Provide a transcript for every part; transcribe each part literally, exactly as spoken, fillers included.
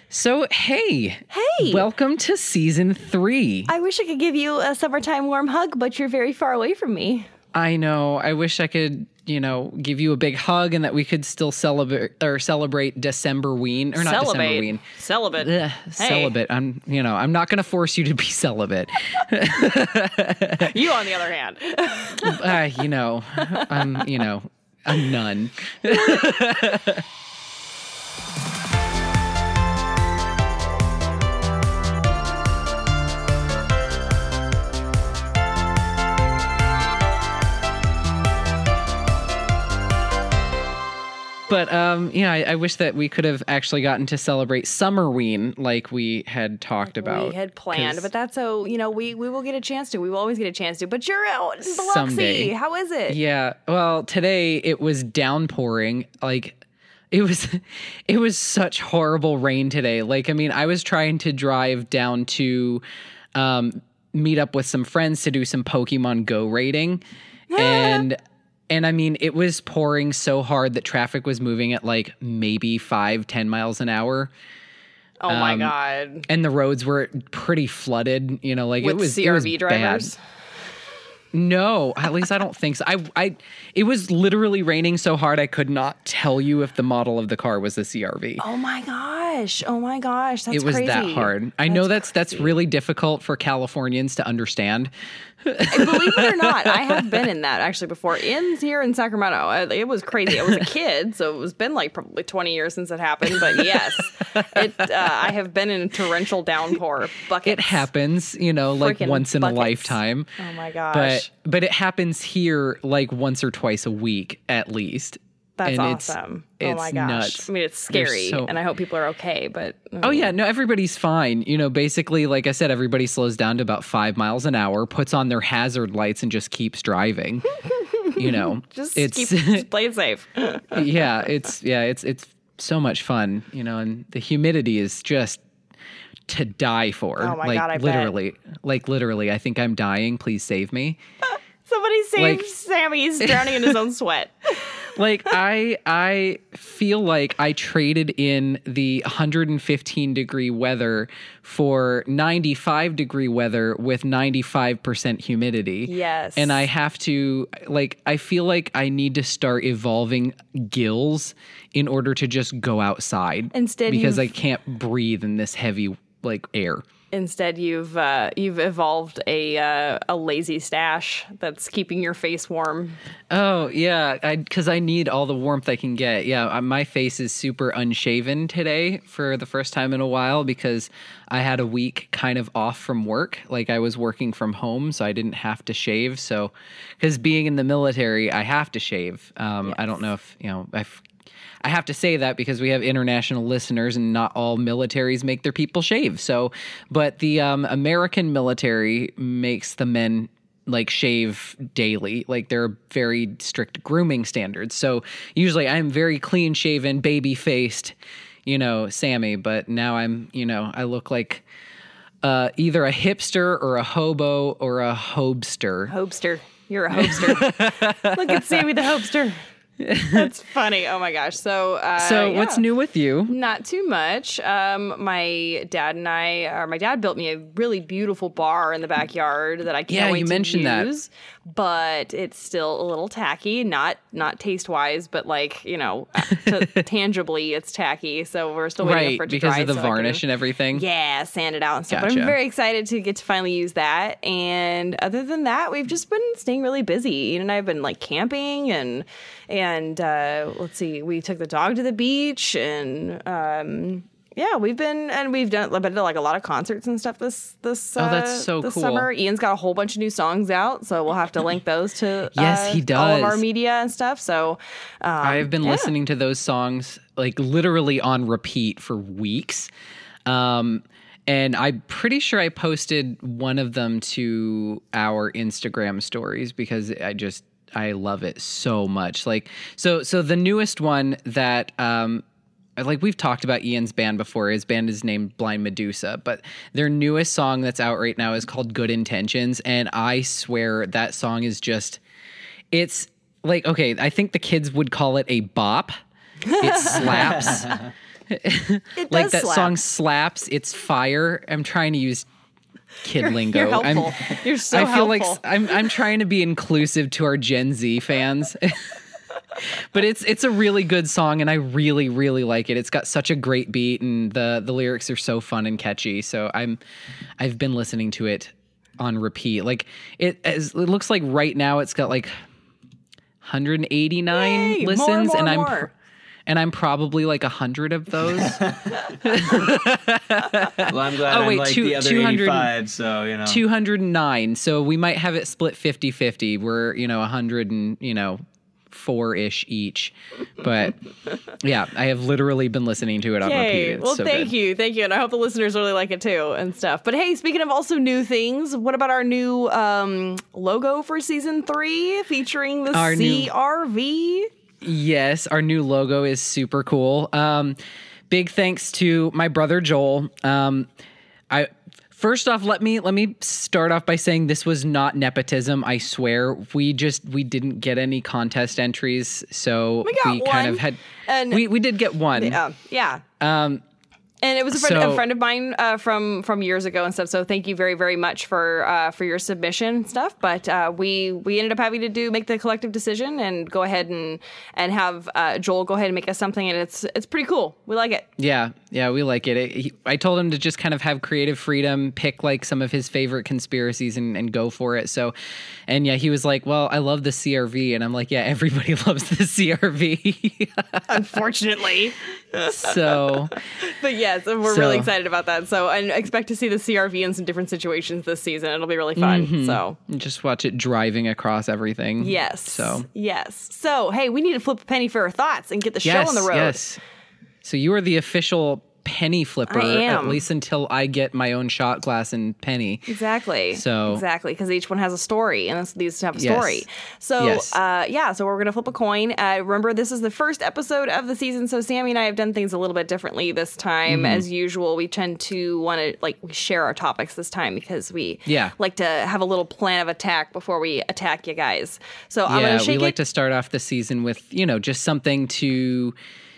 So, hey. Hey. Welcome to season three. I wish I could give you a summertime warm hug, but you're very far away from me. I know. I wish I could, you know, give you a big hug and that we could still celebrate or celebrate Decemberween or not Celibate. Decemberween. Celibate. Ugh, Hey. Celibate. I'm, you know, I'm not going to force you to be celibate. You, on the other hand. uh, you know, I'm, you know, a nun. But, um, yeah, I, I wish that we could have actually gotten to celebrate Summerween like we had talked about. We had planned, but that's so, you know, we, we will get a chance to. We will always get a chance to. But you're out in Biloxi. Someday. How is it? Yeah. Well, today it was downpouring. Like, it was, it was such horrible rain today. Like, I mean, I was trying to drive down to um, meet up with some friends to do some Pokemon Go raiding. and... And I mean, it was pouring so hard that traffic was moving at like maybe five, ten miles an hour. Oh my Um, God. And the roads were pretty flooded, you know, like With it was C R V it was drivers? bad. No, at least I don't think so. I, I, it was literally raining so hard I could not tell you if the model of the car was a C R V. Oh my gosh. Oh my gosh. That's It was crazy. that hard. I know that's that's really difficult for Californians to understand. And believe it or not, I have been in that actually before. In here in Sacramento, I, it was crazy. I was a kid, so it's been like probably twenty years since it happened. But yes, it. Uh, I have been in a torrential downpour. Buckets. It happens, you know, like Freaking once in buckets. a lifetime. Oh my gosh. But but it happens here like once or twice a week at least. That's and it's- awesome. It's oh my gosh. nuts. I mean, it's They're scary, so- and I hope people are okay. But Oh yeah, no, everybody's fine. You know, basically, like I said, everybody slows down to about five miles an hour, puts on their hazard lights, and just keeps driving. You know, just it's keep just play it safe. yeah, it's yeah, it's it's so much fun. You know, and the humidity is just to die for. Oh my like God, I bet. literally, like literally, I think I'm dying. Please save me. Somebody save Like- Sammy. He's drowning in his own sweat. Like I I feel like I traded in the one hundred fifteen degree weather for ninety-five degree weather with ninety-five percent humidity. Yes. And I have to like I feel like I need to start evolving gills in order to just go outside. Instead, because I you've- can't breathe in this heavy like air. Instead, you've uh, you've evolved a uh, a lazy stash that's keeping your face warm. Oh, yeah, I because I need all the warmth I can get. Yeah, uh, my face is super unshaven today for the first time in a while because I had a week kind of off from work. Like I was working from home, so I didn't have to shave. So, because being in the military, I have to shave. Um, I don't know if, you know, I've, I have to say that because we have international listeners and not all militaries make their people shave. So, but the um, American military makes the men like shave daily. Like there are very strict grooming standards. So usually I'm very clean shaven, baby faced, you know, Sammy, but now I'm, you know, I look like uh, either a hipster or a hobo or a hobster. Hopester. You're a hopester. Look at Sammy the hopester. That's funny. Oh my gosh. So, uh, So yeah. what's new with you? Not too much. Um, my dad and I, or my dad built me a really beautiful bar in the backyard that I can't Yeah, wait you to mentioned that. use. But it's still a little tacky, not not taste wise, but like you know, t- tangibly it's tacky. So we're still waiting Right, for it to because dry of the so I can- varnish and everything. Yeah, sand it out and stuff. But Gotcha. I'm very excited to get to finally use that. And other than that, we've just been staying really busy. Ian and I have been like camping and and uh, let's see, we took the dog to the beach and um, yeah, we've been and we've done been to like a lot of concerts and stuff this this Oh, uh, that's so this cool. summer. Ian's got a whole bunch of new songs out, so we'll have to link those to Yes, uh, he all of our does. media and stuff. So um, I've been yeah. listening to those songs like literally on repeat for weeks. Um, and I'm pretty sure I posted one of them to our Instagram stories because I just, I love it so much. Like, so, so the newest one that, um, like we've talked about Ian's band before. His band is named Blind Medusa, but their newest song that's out right now is called Good Intentions. And I swear that song is just, it's like, okay, I think the kids would call it a bop. It slaps. It like does that slap. song slaps. It's fire. I'm trying to use kid You're, lingo. you're helpful. I'm, You're so I feel helpful. like I'm I'm trying to be inclusive to our Gen Z fans. But it's it's a really good song, and I really really like it. It's got such a great beat, and the the lyrics are so fun and catchy. So I'm I've been listening to it on repeat. Like it as, it looks like right now it's got like one hundred eighty-nine Yay, more, listens, more, and I'm more. pr- and I'm probably like a hundred of those. Well, I'm glad Oh, I'm wait, like two- the other two hundred eighty-five, so, you know. two hundred nine. So we might have it split fifty-fifty. We're, you know, one hundred and, you know, four-ish each. But yeah, I have literally been listening to it on repeat. Yay. It's Well, so thank good. you. Thank you. And I hope the listeners really like it too and stuff. But hey, speaking of also new things, what about our new um, logo for season three featuring the Our new- C R V? Yes, our new logo is super cool. Um, big thanks to my brother Joel. Um, I first off, let me let me start off by saying this was not nepotism. I swear, we just we didn't get any contest entries, so We got kind one, of had and- we we did get one. Yeah. Yeah. Um, And it was a friend, So- a friend of mine uh, from from years ago and stuff. So thank you very very much for uh, for your submission and stuff. But uh, we we ended up having to do make the collective decision and go ahead and and have uh, Joel go ahead and make us something, and it's it's pretty cool. We like it. Yeah, yeah, we like it. it he, I told him to just kind of have creative freedom, pick like some of his favorite conspiracies and, and go for it. So, and yeah, he was like, well, I love the C R V. And I'm like, yeah, everybody loves the C R V. Unfortunately. So, But yes, we're So- really excited about that. So I expect to see the C R V in some different situations this season. It'll be really fun. Mm-hmm. So just watch it driving across everything. yes. So, yes. So hey, we need to flip a penny for our thoughts and get the yes, show on the road. yes. So you are the official penny flipper, I am. at least until I get my own shot glass and penny. Exactly. So- exactly, because each one has a story, and it's, these have a Yes. story. So, Yes. uh, yeah. So we're gonna flip a coin. Uh, remember, this is the first episode of the season, so Sammy and I have done things a little bit differently this time. Mm-hmm. As usual, we tend to want to like we share our topics this time because we Yeah. like to have a little plan of attack before we attack you guys. So I'm Yeah, gonna shake we like it. to start off the season with, you know, just something to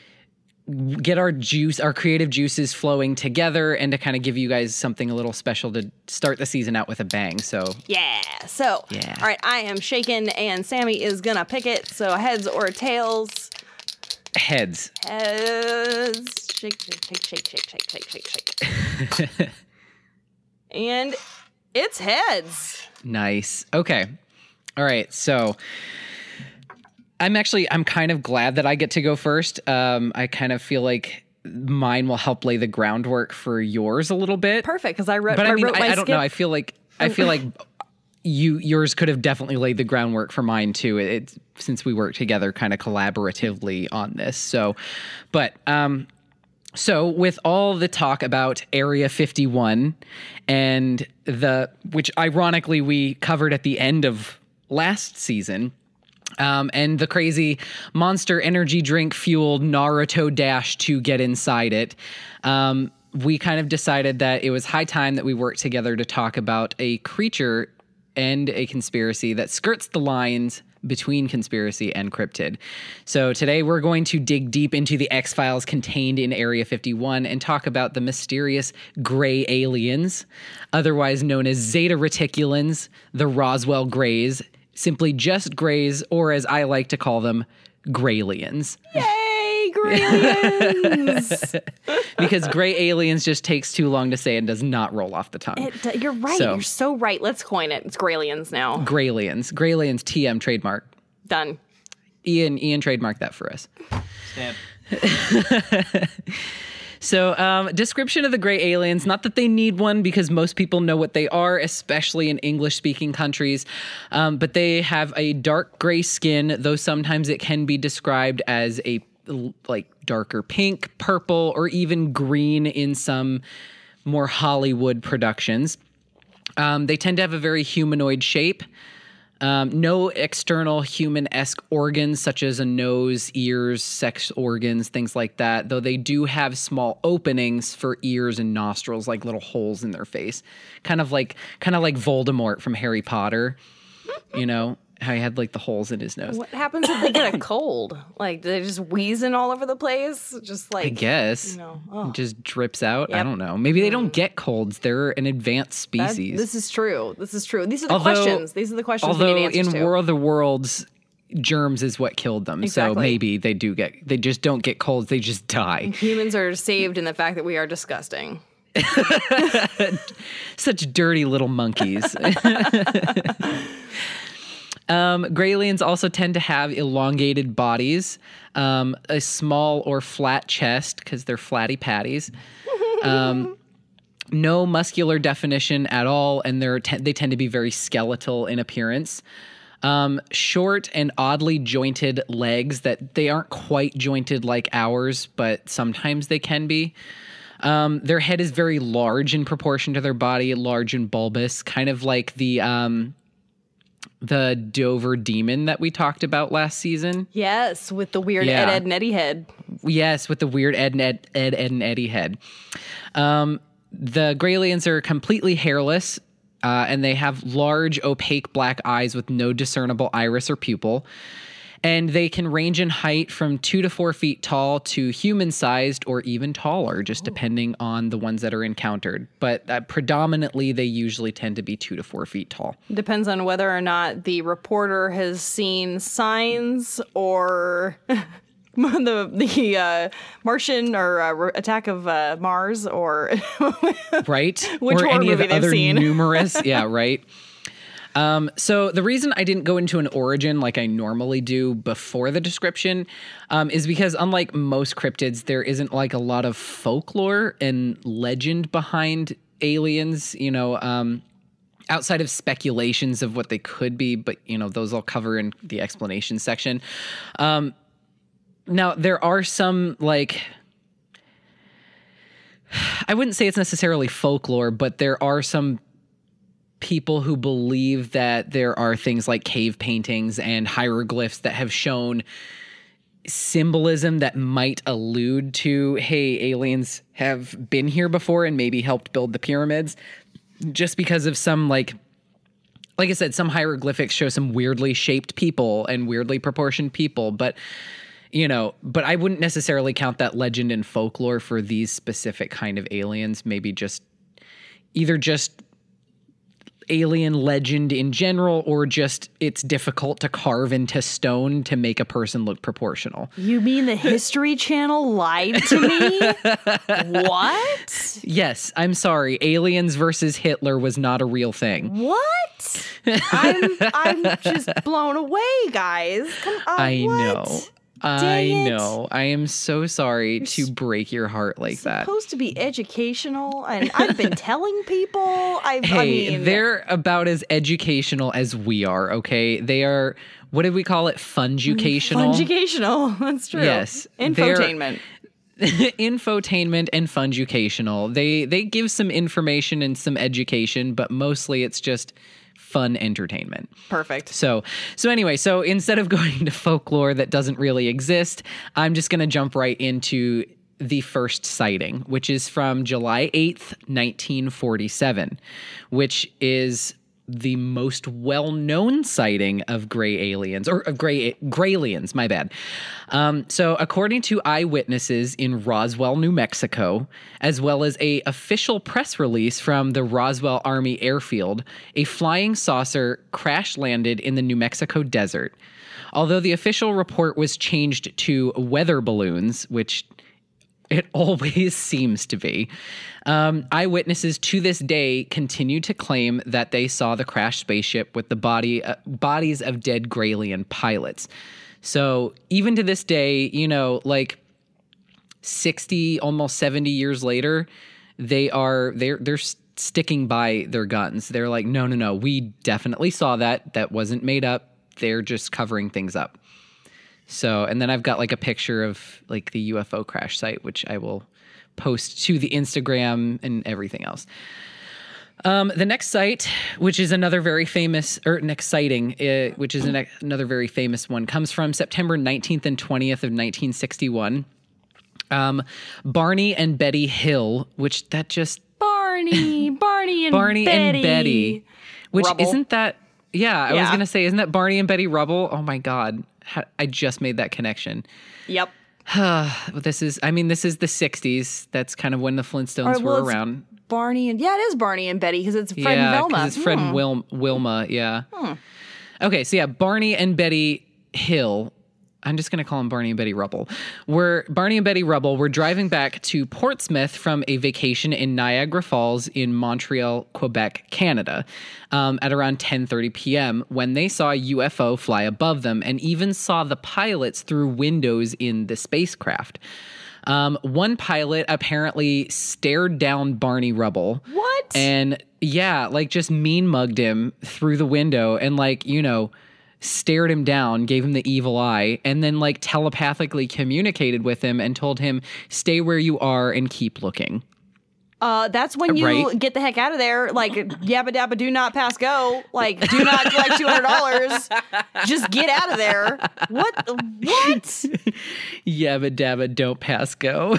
get our juice, our creative juices flowing together and to kind of give you guys something a little special to start the season out with a bang. So, Yeah. So, Yeah. all right, I am shaking, and Sammy is gonna pick it. So heads or tails. heads. Heads. Shake, shake, shake, shake, shake, shake, shake, shake, shake. And it's heads. Nice. Okay. All right. So I'm actually, I'm kind of glad that I get to go first. Um, I kind of feel like mine will help lay the groundwork for yours a little bit. Perfect, because I wrote. But I mean, wrote my I, I don't skip. know. I feel like, I feel like you, yours could have definitely laid the groundwork for mine too. It, it since we work together kind of collaboratively on this. So, but, um, So with all the talk about Area fifty-one and the, which ironically we covered at the end of last season, um, and the crazy Monster energy drink fueled Naruto dash to get inside it, um, we kind of decided that it was high time that we worked together to talk about a creature and a conspiracy that skirts the lines between conspiracy and cryptid. So today we're going to dig deep into the X-Files contained in Area fifty-one and talk about the mysterious gray aliens, otherwise known as Zeta Reticulans, the Roswell Greys, simply just Greys, or as I like to call them, Graylians. Yay, Graylians! Because gray aliens just takes too long to say and does not roll off the tongue. It, you're right. So- You're so right. Let's coin it. It's Graylians now. Graylians. Graylians T M trademark. Done. Ian, Ian trademarked that for us. Stamp. So, um, description of the gray aliens, not that they need one because most people know what they are, especially in English-speaking countries, um, but they have a dark gray skin, though sometimes it can be described as a like darker pink, purple, or even green in some more Hollywood productions. Um, they tend to have a very humanoid shape. Um, no external human-esque organs such as a nose, ears, sex organs, things like that, though they do have small openings for ears and nostrils, like little holes in their face. Kind of like kind of like Voldemort from Harry Potter, you know? how he had like the holes in his nose. What happens if they get a cold? Like, they're just wheezing all over the place? Just like, I guess. You know, oh. It just drips out. Yep. I don't know. Maybe they don't get colds. They're an advanced That- species. this is true. This is true. These are the Although- questions. These are the questions we Although need answers in to. War of the Worlds, germs is what killed them. So Exactly. maybe they do get, they just don't get colds. They just die. Humans are saved in the fact that we are disgusting. Such dirty little monkeys. um, gray aliens also tend to have elongated bodies, um, a small or flat chest because they're flatty patties. Um, no muscular definition at all, and they're te- they tend to be very skeletal in appearance. Um, short and oddly jointed legs that they aren't quite jointed like ours, but sometimes they can be. Um, their head is very large in proportion to their body, large and bulbous, kind of like the um, the Dover demon that we talked about last season. Yes, with the weird Yeah. Ed, Ed, and Eddie head. Yes, with the weird Ed, and Ed, Ed, Ed and Eddie head. Um, the gray aliens are completely hairless, uh, and they have large, opaque black eyes with no discernible iris or pupil. And they can range in height from two to four feet tall to human-sized or even taller, just depending on the ones that are encountered. But uh, predominantly, they usually tend to be two to four feet tall. Depends on whether or not the reporter has seen signs or the the uh, Martian or uh, Attack of uh, Mars or Right? Which or horror any of movie the they've other seen. numerous. Yeah, right. Um, so the reason I didn't go into an origin like I normally do before the description um, is because unlike most cryptids, there isn't like a lot of folklore and legend behind aliens, you know, um, outside of speculations of what they could be, but, you know, those I'll cover in the explanation section. Um, now, there are some like... I wouldn't say it's necessarily folklore, but there are some people who believe that there are things like cave paintings and hieroglyphs that have shown symbolism that might allude to, hey, aliens have been here before and maybe helped build the pyramids, just because of some, like, like I said, some hieroglyphics show some weirdly shaped people and weirdly proportioned people, but, you know, but I wouldn't necessarily count that legend and folklore for these specific kind of aliens, maybe just either just alien legend in general, or just it's difficult to carve into stone to make a person look proportional. You mean the History Channel lied to me? What? Yes, I'm sorry. Aliens versus Hitler was not a real thing. What? I'm I'm just blown away, guys. Come on. I what? know. I Dang it. know. I am so sorry to break your heart like that. Supposed to be educational, and I've been telling people. I've, Hey, I mean, they're about as educational as we are, okay? They are, what did we call it? Funjucational? Funjucational. That's true. Yes, Infotainment. Infotainment and funjucational. They they give some information and some education, but mostly it's just fun entertainment. Perfect. So, so anyway, so instead of going to folklore that doesn't really exist, I'm just going to jump right into the first sighting, which is from July eighth, nineteen forty-seven, which is the most well-known sighting of gray aliens, or of gray graylians, my bad. Um, so according to eyewitnesses in Roswell, New Mexico, as well as a official press release from the Roswell Army Airfield, a flying saucer crash landed in the New Mexico desert. Although the official report was changed to weather balloons, which it always seems to be. Um, eyewitnesses to this day continue to claim that they saw the crashed spaceship with the body uh, bodies of dead Graylian pilots. So even to this day, you know, like sixty, almost seventy years later, they are they're they're sticking by their guns. They're like, no, no, no, we definitely saw that. That wasn't made up. They're just covering things up. So, and then I've got like a picture of like the U F O crash site, which I will post to the Instagram and everything else. Um, the next site, which is another very famous, or next sighting, uh, which is an, another very famous one, comes from September nineteenth and twentieth of nineteen sixty-one. Um, Barney and Betty Hill, which that just... Barney, Barney and Barney Betty. and Betty, which Rubble. isn't that... Yeah, I was Yeah. going to say, isn't that Barney and Betty Rubble? Oh my God. Ha- I just made that connection. Yep. This is, I mean, this is the sixties. That's kind of when the Flintstones Or, well, were it's around. Barney and yeah, it is Barney and Betty because it's Fred and Yeah, Velma. because it's Fred Hmm. and Wil- Wilma. Yeah. Okay, so yeah, Barney and Betty Hill. I'm just going to call them Barney and Betty Rubble. Were Barney and Betty Rubble were driving back to Portsmouth from a vacation in Niagara Falls in Montreal, Quebec, Canada, um, at around ten thirty p.m. when they saw a U F O fly above them and even saw the pilots through windows in the spacecraft. Um, one pilot apparently stared down Barney Rubble. What? And yeah, like just mean mugged him through the window and like, you know, stared him down, gave him the evil eye, and then like telepathically communicated with him and told him, stay where you are and keep looking. Uh, that's when you Right. get the heck out of there. Like, yabba dabba, do not pass go. Like, do not collect two hundred dollars. Just get out of there. What? What? Yabba dabba, don't pass go.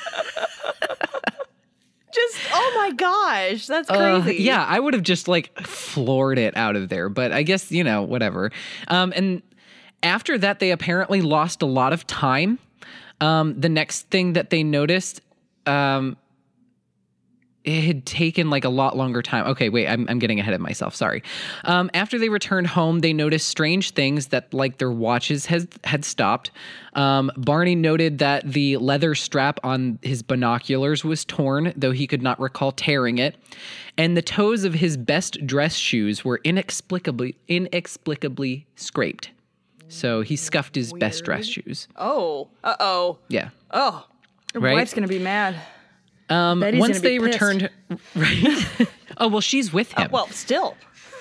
Just, oh my gosh, that's Uh, crazy. yeah, I would have just like floored it out of there, but I guess, you know, whatever. Um, and after that, they apparently lost a lot of time. Um, the next thing that they noticed, um, it had taken like a lot longer time. Okay, wait, I'm, I'm getting ahead of myself. Sorry. Um, after they returned home, they noticed strange things that like their watches had, had stopped. Um, Barney noted that the leather strap on his binoculars was torn, though he could not recall tearing it. And the toes of his best dress shoes were inexplicably, inexplicably scraped. So he scuffed his best dress shoes. Oh, uh oh. Yeah. Oh, your Right? wife's going to be mad. Um, Betty's once gonna be they pissed. returned, right? Oh, well, she's with him. Well, still.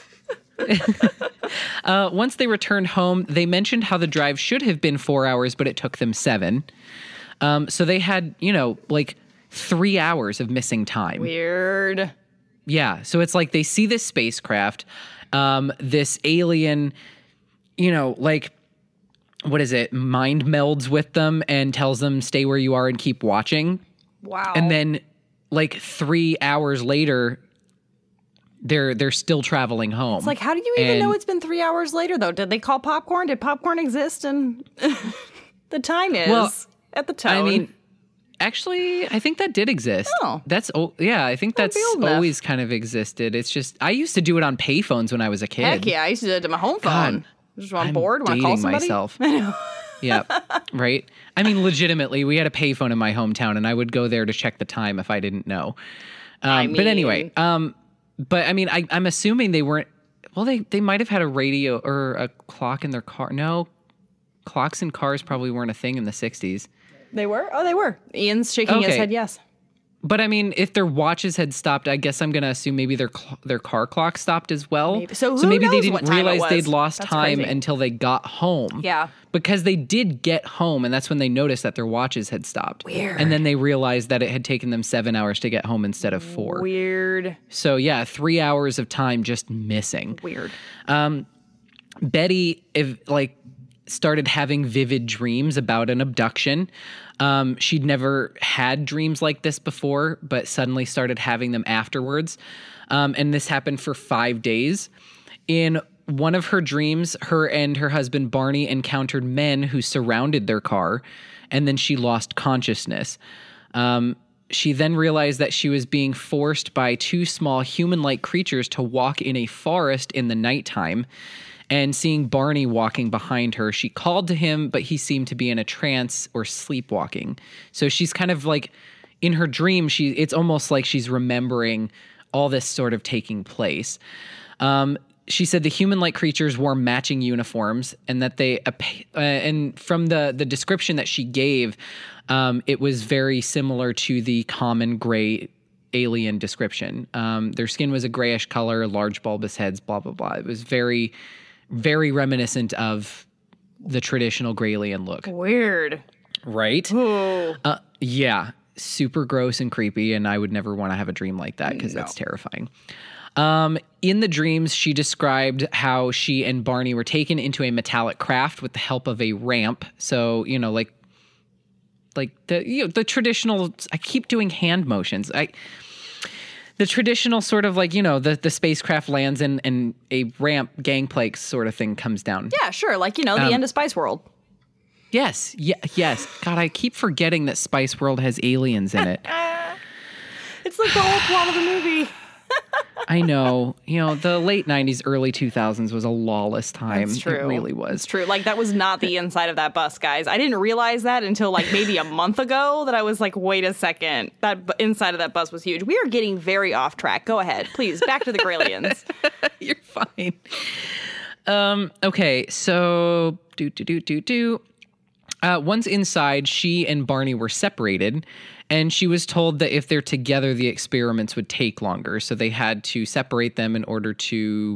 Uh, once they returned home, they mentioned how the drive should have been four hours, but it took them seven. Um, so they had, you know, like three hours of missing time. Weird. Yeah. So it's like they see this spacecraft, um, this alien, you know, like, what is it? Mind melds with them and tells them, stay where you are and keep watching. Wow. And then like three hours later, they're they're still traveling home. It's like, how do you even And- know it's been three hours later, though? Did they call popcorn? Did popcorn exist? And the time is Well, at the tone. I mean, actually, I think that did exist. Oh. That's oh yeah, I think that's be old enough. always kind of existed. It's just I used to do it on payphones when I was a kid. heck yeah, I used to do it to my home phone. God, Just on I'm board, want to dating call somebody? myself. Yeah, right. I mean, legitimately, we had a payphone in my hometown, and I would go there to check the time if I didn't know. Um, I but anyway, mean- um, but I mean, I, I'm assuming they weren't. Well, they they might have had a radio or a clock in their car. No, clocks in cars probably weren't a thing in the sixties. They were? Oh, they were. Ian's shaking his Okay. head yes. But I mean, if their watches had stopped, I guess I'm going to assume maybe their cl- their car clock stopped as well. Maybe. So who maybe they knows didn't what time it realize was? they'd lost That's time crazy. until they got home. Yeah. Because they did get home, and that's when they noticed that their watches had stopped. Weird. And then they realized that it had taken them seven hours to get home instead of four. Weird. So yeah, three hours of time just missing. Weird. Betty, if, like, started having vivid dreams about an abduction. Um, she'd never had dreams like this before, but suddenly started having them afterwards. Um, and this happened for five days. In one of her dreams, her and her husband Barney encountered men who surrounded their car, and then she lost consciousness. Um, she then realized that she was being forced by two small human-like creatures to walk in a forest in the nighttime. And seeing Barney walking behind her, she called to him, but he seemed to be in a trance or sleepwalking. So she's kind of like, in her dream, she it's almost like she's remembering all this sort of taking place. Um, she said the human-like creatures wore matching uniforms, and that they uh, and from the the description that she gave, um, it was very similar to the common gray alien description. Um, their skin was a grayish color, large bulbous heads, blah blah blah. It was very, very reminiscent of the traditional gray alien look, Weird. right? Oh. Uh, yeah, super gross and creepy, and I would never want to have a dream like that because that's terrifying. Um, in the dreams, she described how she and Barney were taken into a metallic craft with the help of a ramp. So, you know, like, like the you know, the traditional. I keep doing hand motions. I. the traditional sort of like, you know, the, the spacecraft lands and, and a ramp gangplank sort of thing comes down. Yeah, sure. Like, you know, the Um, end of Spice World. Yes. Yeah, yes. God, I keep forgetting that Spice World has aliens in it. It's like the whole plot of the movie. I know. You know, the late nineties, early two thousands was a lawless time. It's true. It really was. It's true. Like, that was not the inside of that bus, guys. I didn't realize that until like maybe a month ago that I was like, wait a second. That b- inside of that bus was huge. We are getting very off track. Go ahead. Please, back to the Gralians. You're fine. Um, okay, so do do do do do. Uh, once inside, she and Barney were separated, and she was told that if they're together, the experiments would take longer. So they had to separate them in order to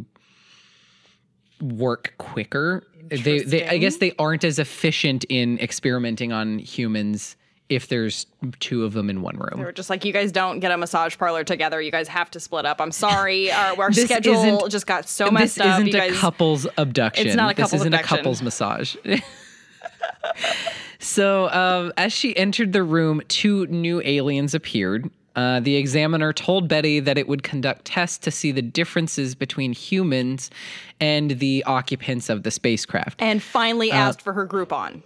work quicker. They, they, I guess they aren't as efficient in experimenting on humans if there's two of them in one room. They were just like, you guys don't get a massage parlor together. You guys have to split up. I'm sorry. Our, our This schedule isn't- just got so messed This up. isn't You a guys, couple's abduction. It's not a This couple's isn't abduction. a couple's massage. So um, as she entered the room, two new aliens appeared. Uh, the examiner told Betty that it would conduct tests to see the differences between humans and the occupants of the spacecraft. and finally Uh, asked for her Groupon.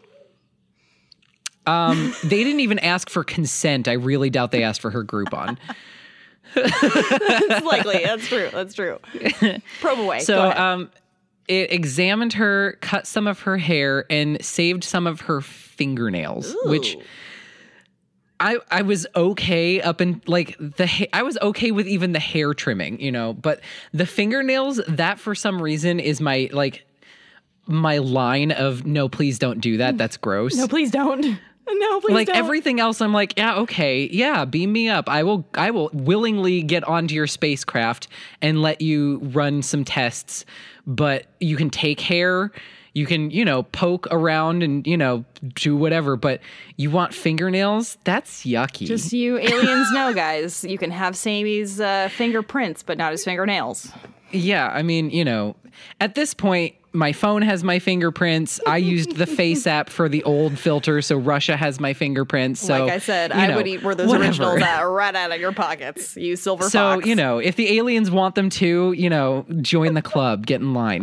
Um, they didn't even ask for consent. I really doubt they asked for her Groupon. It's likely. That's true. That's true. Probe away. Go So ahead. um, it examined her, cut some of her hair, and saved some of her fingernails, which Ooh. I I was okay up in like the ha- I was okay with even the hair trimming, you know, but the fingernails, that for some reason is my like my line of no, please don't do that. That's gross. No, please don't. No, please like don't. everything else, I'm like, yeah, okay, yeah, beam me up. I will, I will willingly get onto your spacecraft and let you run some tests. But you can take hair, you can, you know, poke around and you know do whatever. But you want fingernails? That's yucky. Just so you aliens know, guys, you can have Sammy's uh, fingerprints, but not his fingernails. Yeah, I mean, you know, at this point, my phone has my fingerprints. I used the Face app for the old filter, so Russia has my fingerprints. So, like I said, you I know, would eat where those whatever. originals at, right out of your pockets. You silver So, fox. you know, if the aliens want them to, you know, join the club, get in line.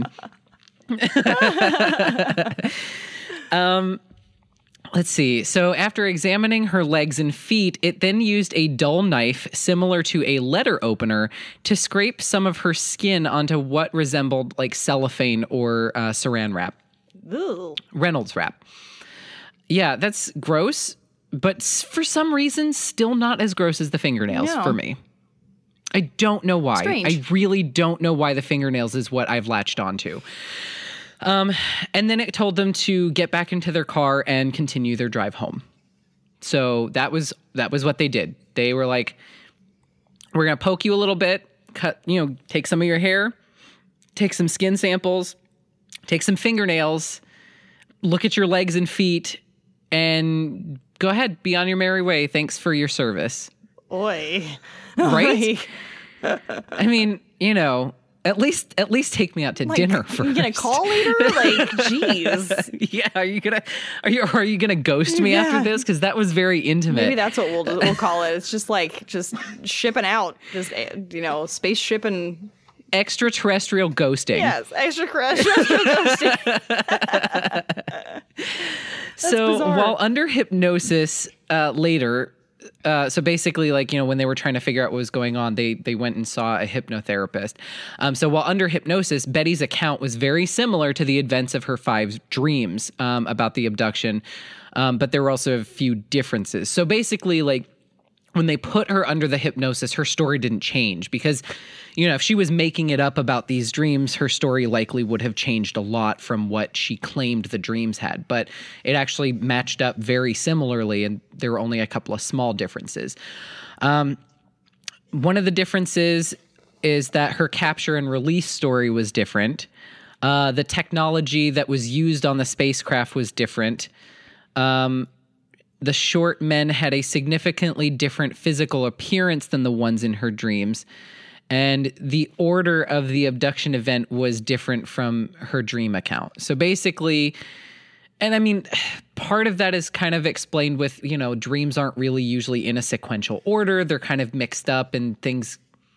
um, let's see. So after examining her legs and feet, it then used a dull knife similar to a letter opener to scrape some of her skin onto what resembled like cellophane or uh, saran wrap, Ooh. Reynolds wrap. Yeah, that's gross, but s- for some reason, still not as gross as the fingernails No. for me. I don't know why. Strange. I really don't know why the fingernails is what I've latched onto. Um, and then it told them to get back into their car and continue their drive home. So that was that was what they did. They were like, "We're gonna poke you a little bit, cut, you know, take some of your hair, take some skin samples, take some fingernails, look at your legs and feet, and go ahead, be on your merry way. Thanks for your service." Oi. Right? Oi. I mean, you know, at least at least take me out to Like, dinner first. You gonna call later? Like, jeez. Yeah, are you gonna are you are you gonna ghost me Yeah. after this? Because that was very intimate. Maybe that's what we'll we'll call it. It's just like just shipping out, just you know, space shipping. Extraterrestrial ghosting. Yes, extra crush. Extra so bizarre. while under hypnosis uh, later, uh, so basically, like, you know, when they were trying to figure out what was going on, they they went and saw a hypnotherapist. Um, so while under hypnosis, Betty's account was very similar to the events of her five dreams um, about the abduction, um, but there were also a few differences. So basically, like, when they put her under the hypnosis, her story didn't change because, you know, if she was making it up about these dreams, her story likely would have changed a lot from what she claimed the dreams had. But it actually matched up very similarly, and there were only a couple of small differences. Um, one of the differences is that her capture and release story was different. Uh, the technology that was used on the spacecraft was different. Um, The short men had a significantly different physical appearance than the ones in her dreams. And the order of the abduction event was different from her dream account. So basically, and I mean, part of that is kind of explained with, you know, dreams aren't really usually in a sequential order. They're kind of mixed up and things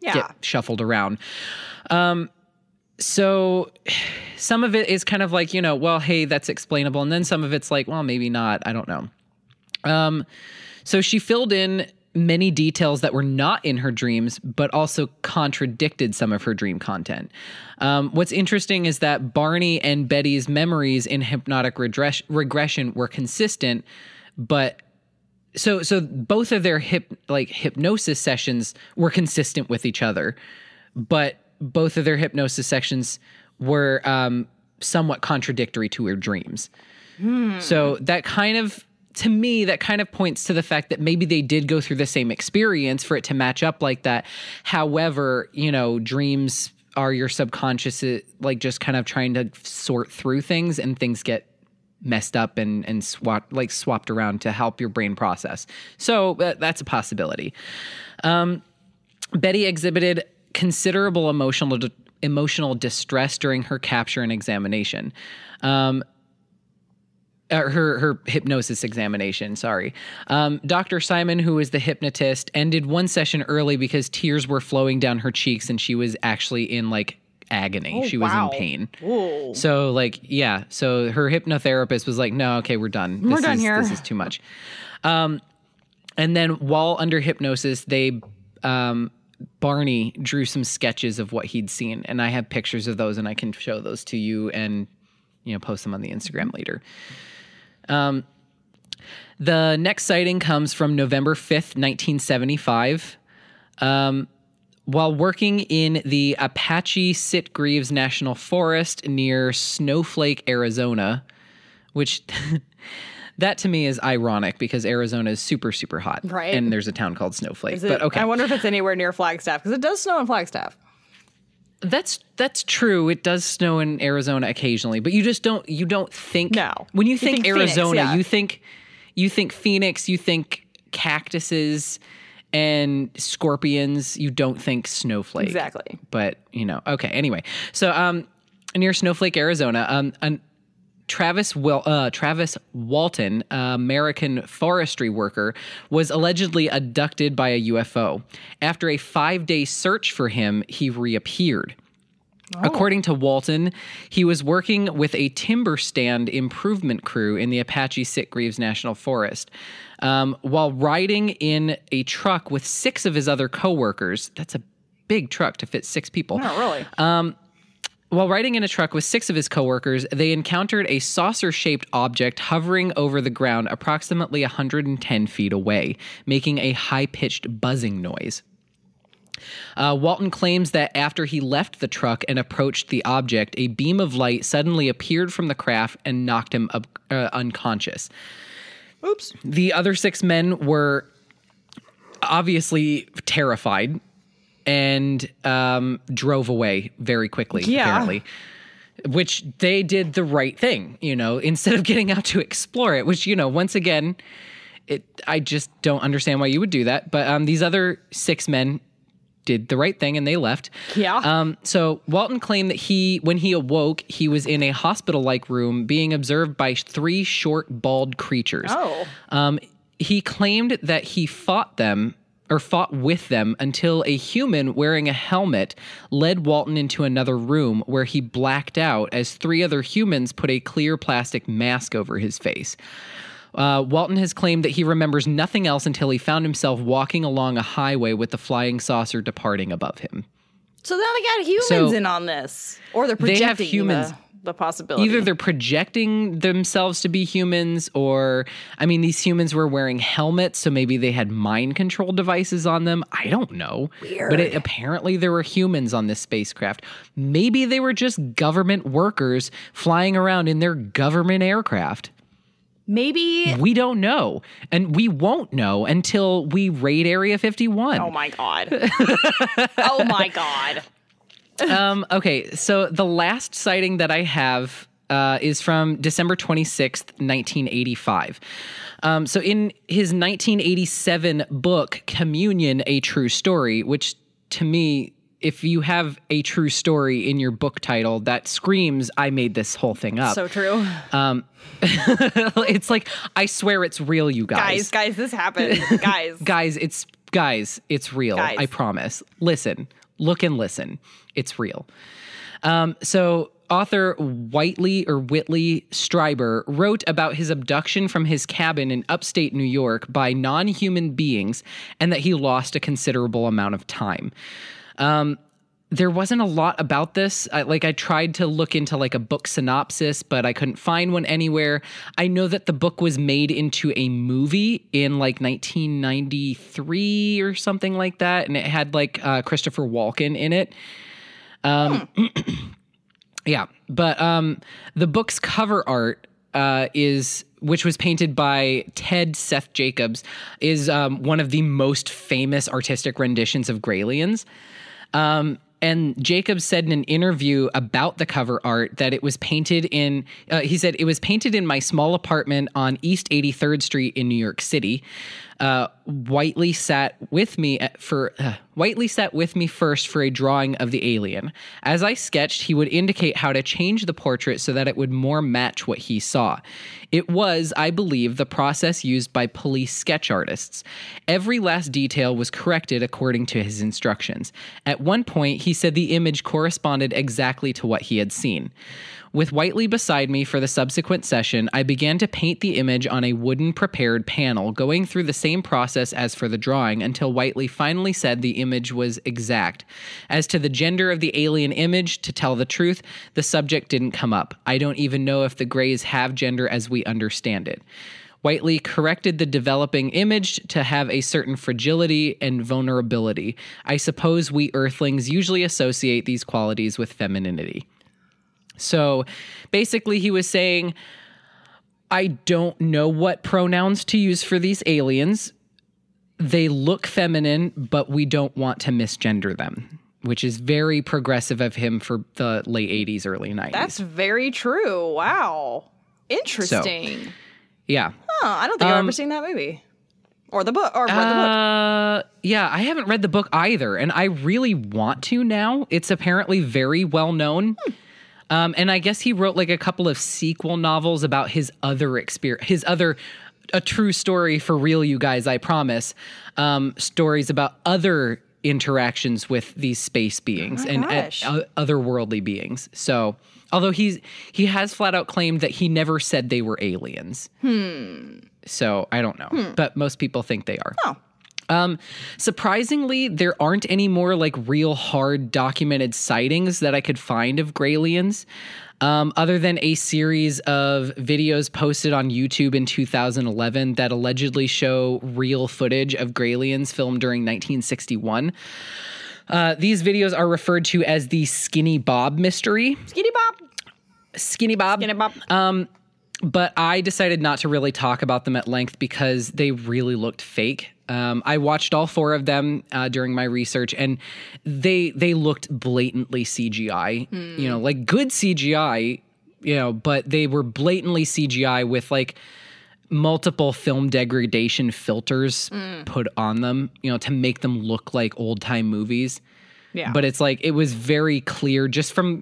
yeah. get shuffled around. Um, so some of it is kind of like, you know, well, hey, that's explainable. And then some of it's like, well, maybe not. I don't know. Um, so she filled in many details that were not in her dreams, but also contradicted some of her dream content. Um, what's interesting is that Barney and Betty's memories in hypnotic regress- regression were consistent, but so so both of their hip like hypnosis sessions were consistent with each other, but both of their hypnosis sessions were um, somewhat contradictory to her dreams. Hmm. So that kind of, to me, that kind of points to the fact that maybe they did go through the same experience for it to match up like that. However, you know, dreams are your subconscious, like just kind of trying to sort through things, and things get messed up and and swapped like swapped around to help your brain process. So uh, that's a possibility. Um, Betty exhibited considerable emotional di- emotional distress during her capture and examination. Um, Uh, her her hypnosis examination, sorry. Um, Doctor Simon, who was the hypnotist, ended one session early because tears were flowing down her cheeks and she was actually in like agony. Oh, she was wow. in pain. Whoa. So like, yeah. So her hypnotherapist was like, no, okay, we're done. We're this done is, here. This is too much. Um, and then while under hypnosis, they... Um, Barney drew some sketches of what he'd seen, and I have pictures of those, and I can show those to you and, you know, post them on the Instagram later. Um, the next sighting comes from November fifth, nineteen seventy-five. Um, while working in the Apache Sitgreaves National Forest near Snowflake, Arizona, which that to me is ironic because Arizona is super, super hot. Right. And there's a town called Snowflake. Is it, but okay. I wonder if it's anywhere near Flagstaff, because it does snow in Flagstaff. That's that's true. It does snow in Arizona occasionally, but you just don't you don't think No. when you You think, think Phoenix, Arizona, yeah. you think you think Phoenix, you think cactuses and scorpions, you don't think snowflake. Exactly. But, you know, okay, anyway. So um near Snowflake, Arizona, um an Travis Wil- uh, Travis Walton, uh, American forestry worker, was allegedly abducted by a U F O. After a five-day search for him, he reappeared. Oh. According to Walton, he was working with a timber stand improvement crew in the Apache Sitgreaves National Forest. Um, while riding in a truck with six of his other coworkers, that's a big truck to fit six people. Not really. Um, While riding in a truck with six of his coworkers, they encountered a saucer-shaped object hovering over the ground approximately one hundred ten feet away, making a high-pitched buzzing noise. Uh, Walton claims that after he left the truck and approached the object, a beam of light suddenly appeared from the craft and knocked him up, uh, unconscious. Oops. The other six men were obviously terrified and um, drove away very quickly, Yeah. apparently. Which they did the right thing, you know, instead of getting out to explore it, which, you know, once again, it I just don't understand why you would do that. But um, these other six men did the right thing and they left. Yeah. Um, so Walton claimed that he, when he awoke, he was in a hospital-like room being observed by three short, bald creatures. Oh. Um, he claimed that he fought them or fought with them until a human wearing a helmet led Walton into another room where he blacked out as three other humans put a clear plastic mask over his face. Uh, Walton has claimed that he remembers nothing else until he found himself walking along a highway with the flying saucer departing above him. So now they got humans So, in on this. Or they're they projecting have humans. The, the possibility. Either they're projecting themselves to be humans, or, I mean, these humans were wearing helmets, so maybe they had mind control devices on them. I don't know. Weird. But it, apparently there were humans on this spacecraft. Maybe they were just government workers flying around in their government aircraft. Maybe. We don't know. And we won't know until we raid Area fifty-one. Oh my God. Oh my God. um, okay, so the last sighting that I have uh, is from December twenty-sixth, nineteen eighty-five. Um, so in his nineteen eighty-seven book, Communion, A True Story, which to me, if you have a true story in your book title, that screams, I made this whole thing up. So true. Um, it's like, I swear it's real, you guys. Guys, guys, this happened. Guys. Guys, it's Guys, it's real. Guys. I promise. Listen, look and listen. It's real. Um, so author Whitley or Whitley Strieber wrote about his abduction from his cabin in upstate New York by non-human beings and that he lost a considerable amount of time. Um, there wasn't a lot about this. I, like I tried to look into like a book synopsis, but I couldn't find one anywhere. I know that the book was made into a movie in like nineteen ninety-three or something like that. And it had like uh, Christopher Walken in it. Um, hmm. Yeah, but um, the book's cover art uh, is, which was painted by Ted Seth Jacobs, is um, one of the most famous artistic renditions of Graliens. Um, and Jacobs said in an interview about the cover art that it was painted in, uh, he said, it was painted in my small apartment on East eighty-third Street in New York City. Uh, Whiteley sat with me at, for uh, Whiteley sat with me first for a drawing of the alien. As I sketched, he would indicate how to change the portrait so that it would more match what he saw. It was, I believe, the process used by police sketch artists. Every last detail was corrected according to his instructions. At one point, he said the image corresponded exactly to what he had seen. With Whiteley beside me for the subsequent session, I began to paint the image on a wooden prepared panel, going through the same process as for the drawing until Whiteley finally said the image was exact. As to the gender of the alien image, to tell the truth, the subject didn't come up. I don't even know if the Greys have gender as we understand it. Whiteley corrected the developing image to have a certain fragility and vulnerability. I suppose we Earthlings usually associate these qualities with femininity. So basically he was saying, I don't know what pronouns to use for these aliens. They look feminine, but we don't want to misgender them, which is very progressive of him for the late eighties, early nineties. That's very true. Wow. Interesting. So, yeah. Huh, I don't think I've Um, ever seen that movie. Or the book, or read uh, the book. Yeah, I haven't read the book either, and I really want to now. It's apparently very well known. Hmm. Um, and I guess he wrote like a couple of sequel novels about his other experience, his other, a true story for real, you guys, I promise, um, stories about other interactions with these space beings Oh my and gosh. uh, otherworldly beings. So, although he's he has flat out claimed that he never said they were aliens. Hmm. So I don't know, Hmm. but most people think they are. Oh. Um, surprisingly, there aren't any more like real hard documented sightings that I could find of Graliens, um, other than a series of videos posted on YouTube in two thousand eleven that allegedly show real footage of Graliens filmed during nineteen sixty-one. Uh, these videos are referred to as the Skinny Bob mystery. Skinny Bob. Skinny Bob. Skinny Bob. Um, but I decided not to really talk about them at length because they really looked fake. Um, I watched all four of them uh, during my research, and they they looked blatantly C G I. Mm. You know, like good C G I. You know, but they were blatantly C G I with like multiple film degradation filters mm. put on them. You know, to make them look like old time movies. Yeah. But it's like it was very clear just from,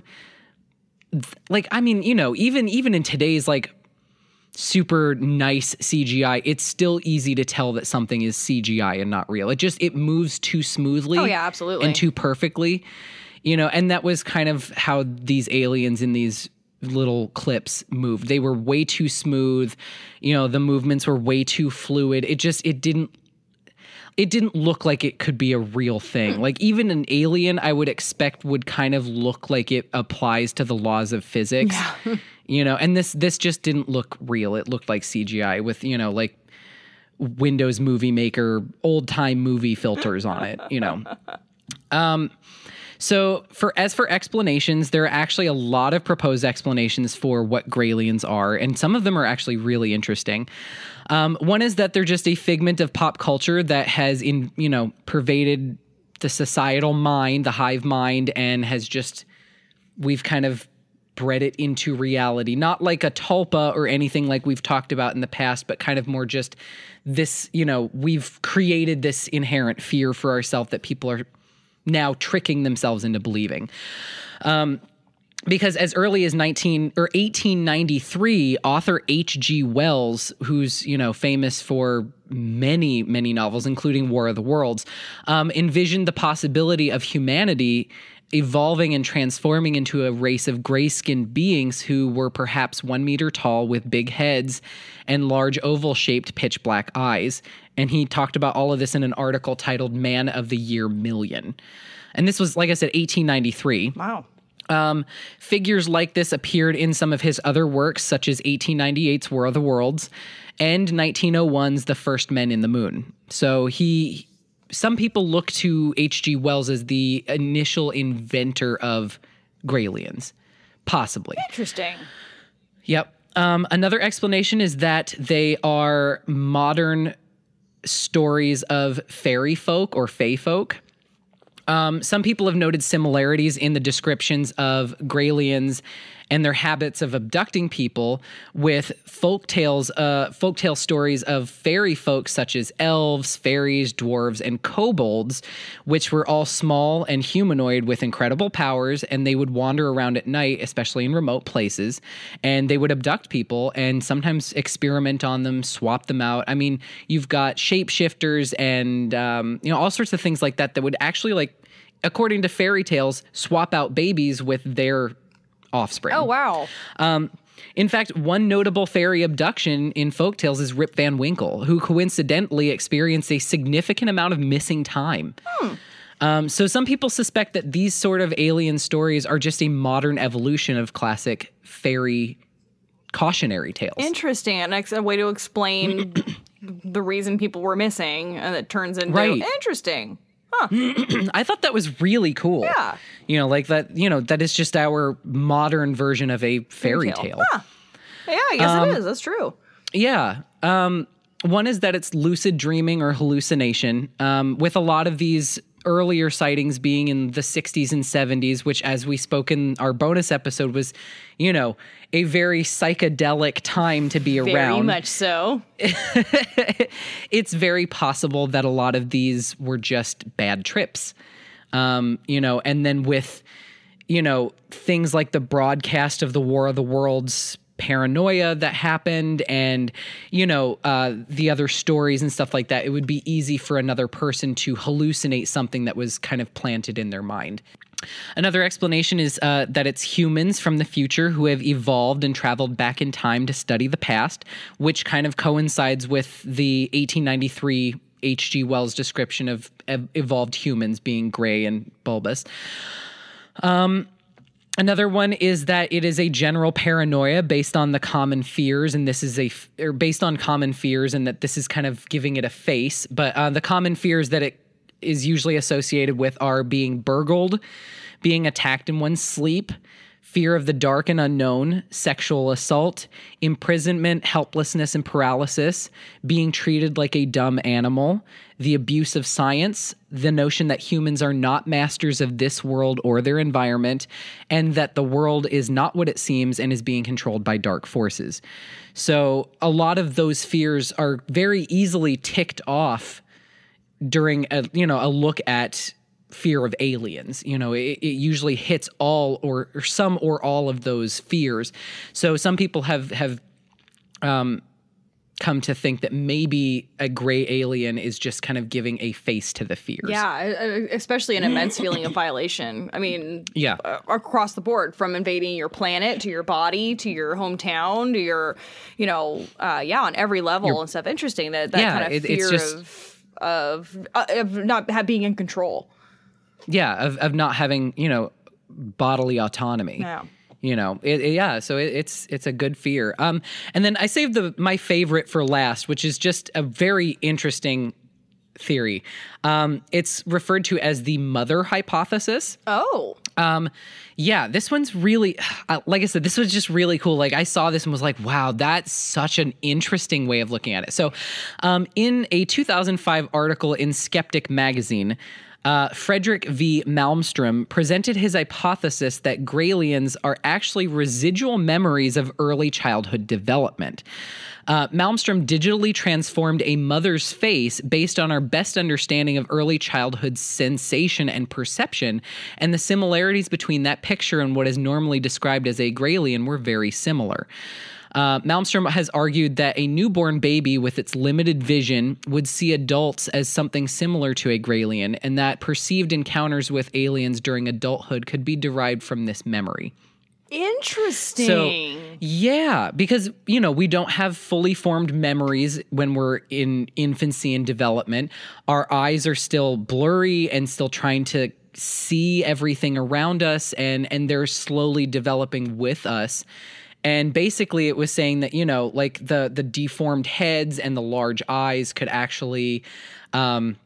like, I mean, you know, even even in today's like super nice C G I, it's still easy to tell that something is C G I and not real. It just, it moves too smoothly. Oh, yeah, absolutely. And too perfectly, you know, and that was kind of how these aliens in these little clips moved. They were way too smooth. You know, the movements were way too fluid. It just, it didn't, it didn't look like it could be a real thing. Like even an alien I would expect would kind of look like it applies to the laws of physics. Yeah. You know, and this this just didn't look real. It looked like C G I with, you know, like Windows Movie Maker old time movie filters on it, you know. Um so for as for explanations, there are actually a lot of proposed explanations for what Graliens are, and some of them are actually really interesting. Um, one is that they're just a figment of pop culture that has, in you know, pervaded the societal mind, the hive mind, and has just, we've kind of bred it into reality. Not like a tulpa or anything like we've talked about in the past, but kind of more just this, you know, we've created this inherent fear for ourselves that people are now tricking themselves into believing. Um, because as early as nineteen or eighteen ninety-three, author H G. Wells, who's, you know, famous for many, many novels, including War of the Worlds, um, envisioned the possibility of humanity evolving and transforming into a race of gray-skinned beings who were perhaps one meter tall with big heads and large oval-shaped pitch black eyes. And he talked about all of this in an article titled Man of the Year Million. And this was, like I said, eighteen ninety-three. Wow. Um, figures like this appeared in some of his other works, such as eighteen ninety-eight's War of the Worlds and nineteen oh one's The First Men in the Moon. So he, some people look to H G. Wells as the initial inventor of Graylians, possibly. Interesting. Yep. Um, another explanation is that they are modern stories of fairy folk or fae folk. Um, some people have noted similarities in the descriptions of Graylians and their habits of abducting people with folk tales, uh, folktale stories of fairy folk such as elves, fairies, dwarves, and kobolds, which were all small and humanoid with incredible powers, and they would wander around at night, especially in remote places, and they would abduct people and sometimes experiment on them, swap them out. I mean, you've got shapeshifters and um, you know, all sorts of things like that that would actually, like, according to fairy tales, swap out babies with their offspring. Oh, wow. Um, in fact, one notable fairy abduction in folktales is Rip Van Winkle, who coincidentally experienced a significant amount of missing time. Hmm. Um, so some people suspect that these sort of alien stories are just a modern evolution of classic fairy cautionary tales. Interesting. And a way to explain the reason people were missing, and it turns into right. Interesting. Huh. I thought that was really cool. Yeah. You know, like that, you know, that is just our modern version of a fairy, fairy tale. tale. Huh. Yeah, I guess um, it is. That's true. Yeah. Um, one is that it's lucid dreaming or hallucination, um, with a lot of these earlier sightings being in the sixties and seventies, which, as we spoke in our bonus episode, was, you know, a very psychedelic time to be very around. Very much so. It's very possible that a lot of these were just bad trips, um, you know, and then with, you know, things like the broadcast of the War of the Worlds paranoia that happened and, you know, uh, the other stories and stuff like that, it would be easy for another person to hallucinate something that was kind of planted in their mind. Another explanation is uh, that it's humans from the future who have evolved and traveled back in time to study the past, which kind of coincides with the eighteen ninety-three H G. Wells description of ev- evolved humans being gray and bulbous. Um, Another one is that it is a general paranoia based on the common fears, and this is a or based on common fears, and that this is kind of giving it a face. But uh, the common fears that it is usually associated with are being burgled, being attacked in one's sleep, fear of the dark and unknown, sexual assault, imprisonment, helplessness, and paralysis, being treated like a dumb animal, the abuse of science, the notion that humans are not masters of this world or their environment, and that the world is not what it seems and is being controlled by dark forces. So a lot of those fears are very easily ticked off during a, you know, a look at fear of aliens. You know, it, it usually hits all or, or some or all of those fears. So some people have have um, come to think that maybe a gray alien is just kind of giving a face to the fears. Yeah, especially an immense feeling of violation. I mean, yeah, uh, across the board, from invading your planet to your body to your hometown to your, you know, uh, yeah, on every level your, and stuff. Interesting that that yeah, kind of it, fear it's just, of of uh, of not have, being in control. Yeah, of of not having, you know, bodily autonomy. Yeah. You know, it, it, yeah, so it, it's it's a good fear. Um, and then I saved the my favorite for last, which is just a very interesting theory. Um, it's referred to as the mother hypothesis. Oh. Um, yeah, this one's really, uh, like I said, this was just really cool. Like I saw this and was like, wow, that's such an interesting way of looking at it. So, um, in a two thousand five article in Skeptic magazine, Uh, Frederick V. Malmstrom presented his hypothesis that Graliens are actually residual memories of early childhood development. Uh, Malmstrom digitally transformed a mother's face based on our best understanding of early childhood sensation and perception, and the similarities between that picture and what is normally described as a Gralien were very similar. Uh, Malmstrom has argued that a newborn baby with its limited vision would see adults as something similar to a Gralien, and that perceived encounters with aliens during adulthood could be derived from this memory. Interesting. So, yeah, because, you know, we don't have fully formed memories when we're in infancy and development. Our eyes are still blurry and still trying to see everything around us, and, and they're slowly developing with us. And basically it was saying that, you know, like the, the deformed heads and the large eyes could actually um,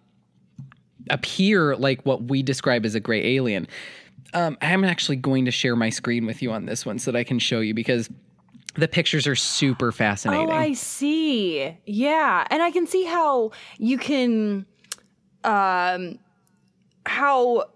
appear like what we describe as a gray alien. Um, I'm actually going to share my screen with you on this one so that I can show you, because the pictures are super fascinating. Oh, I see. Yeah. And I can see how you can, um, how,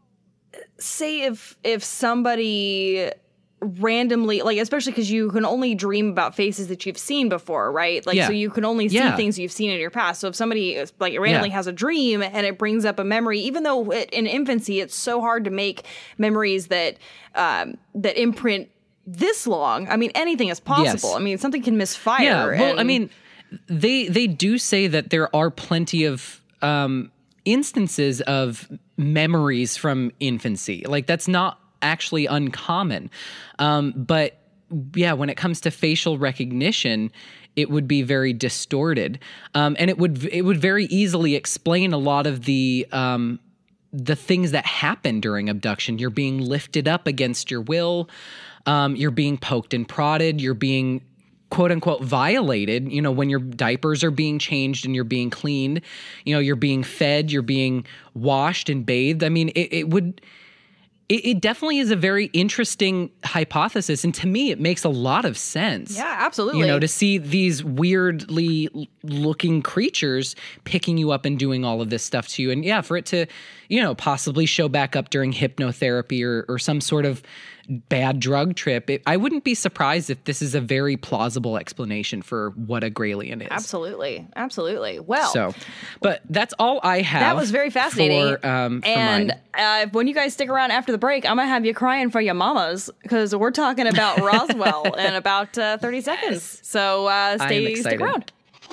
say if, if somebody randomly, like, especially because you can only dream about faces that you've seen before, right? Like, yeah. so you can only see yeah. things you've seen in your past. So if somebody like randomly yeah. has a dream and it brings up a memory, even though it, in infancy it's so hard to make memories that um, that imprint this long. I mean, anything is possible. Yes. I mean, something can misfire. Yeah. Well, and, I mean, they they do say that there are plenty of um, instances of memories from infancy. Like, that's not actually uncommon. Um, but yeah, when it comes to facial recognition, it would be very distorted. Um, and it would, it would very easily explain a lot of the, um, the things that happen during abduction. You're being lifted up against your will. Um, you're being poked and prodded. You're being quote unquote violated, you know, when your diapers are being changed and you're being cleaned, you know, you're being fed, you're being washed and bathed. I mean, it, it would, It, it definitely is a very interesting hypothesis, and to me, it makes a lot of sense. Yeah, absolutely. You know, to see these weirdly looking creatures picking you up and doing all of this stuff to you, and yeah, for it to, you know, possibly show back up during hypnotherapy or, or some sort of bad drug trip. It, I wouldn't be surprised if this is a very plausible explanation for what a Gralien is. Absolutely, absolutely. Well, so, but that's all I have. That was very fascinating. For, um, for and mine. Uh, when you guys stick around after the break, I'm gonna have you crying for your mamas because we're talking about Roswell in about uh, thirty seconds. So uh, stay stick around.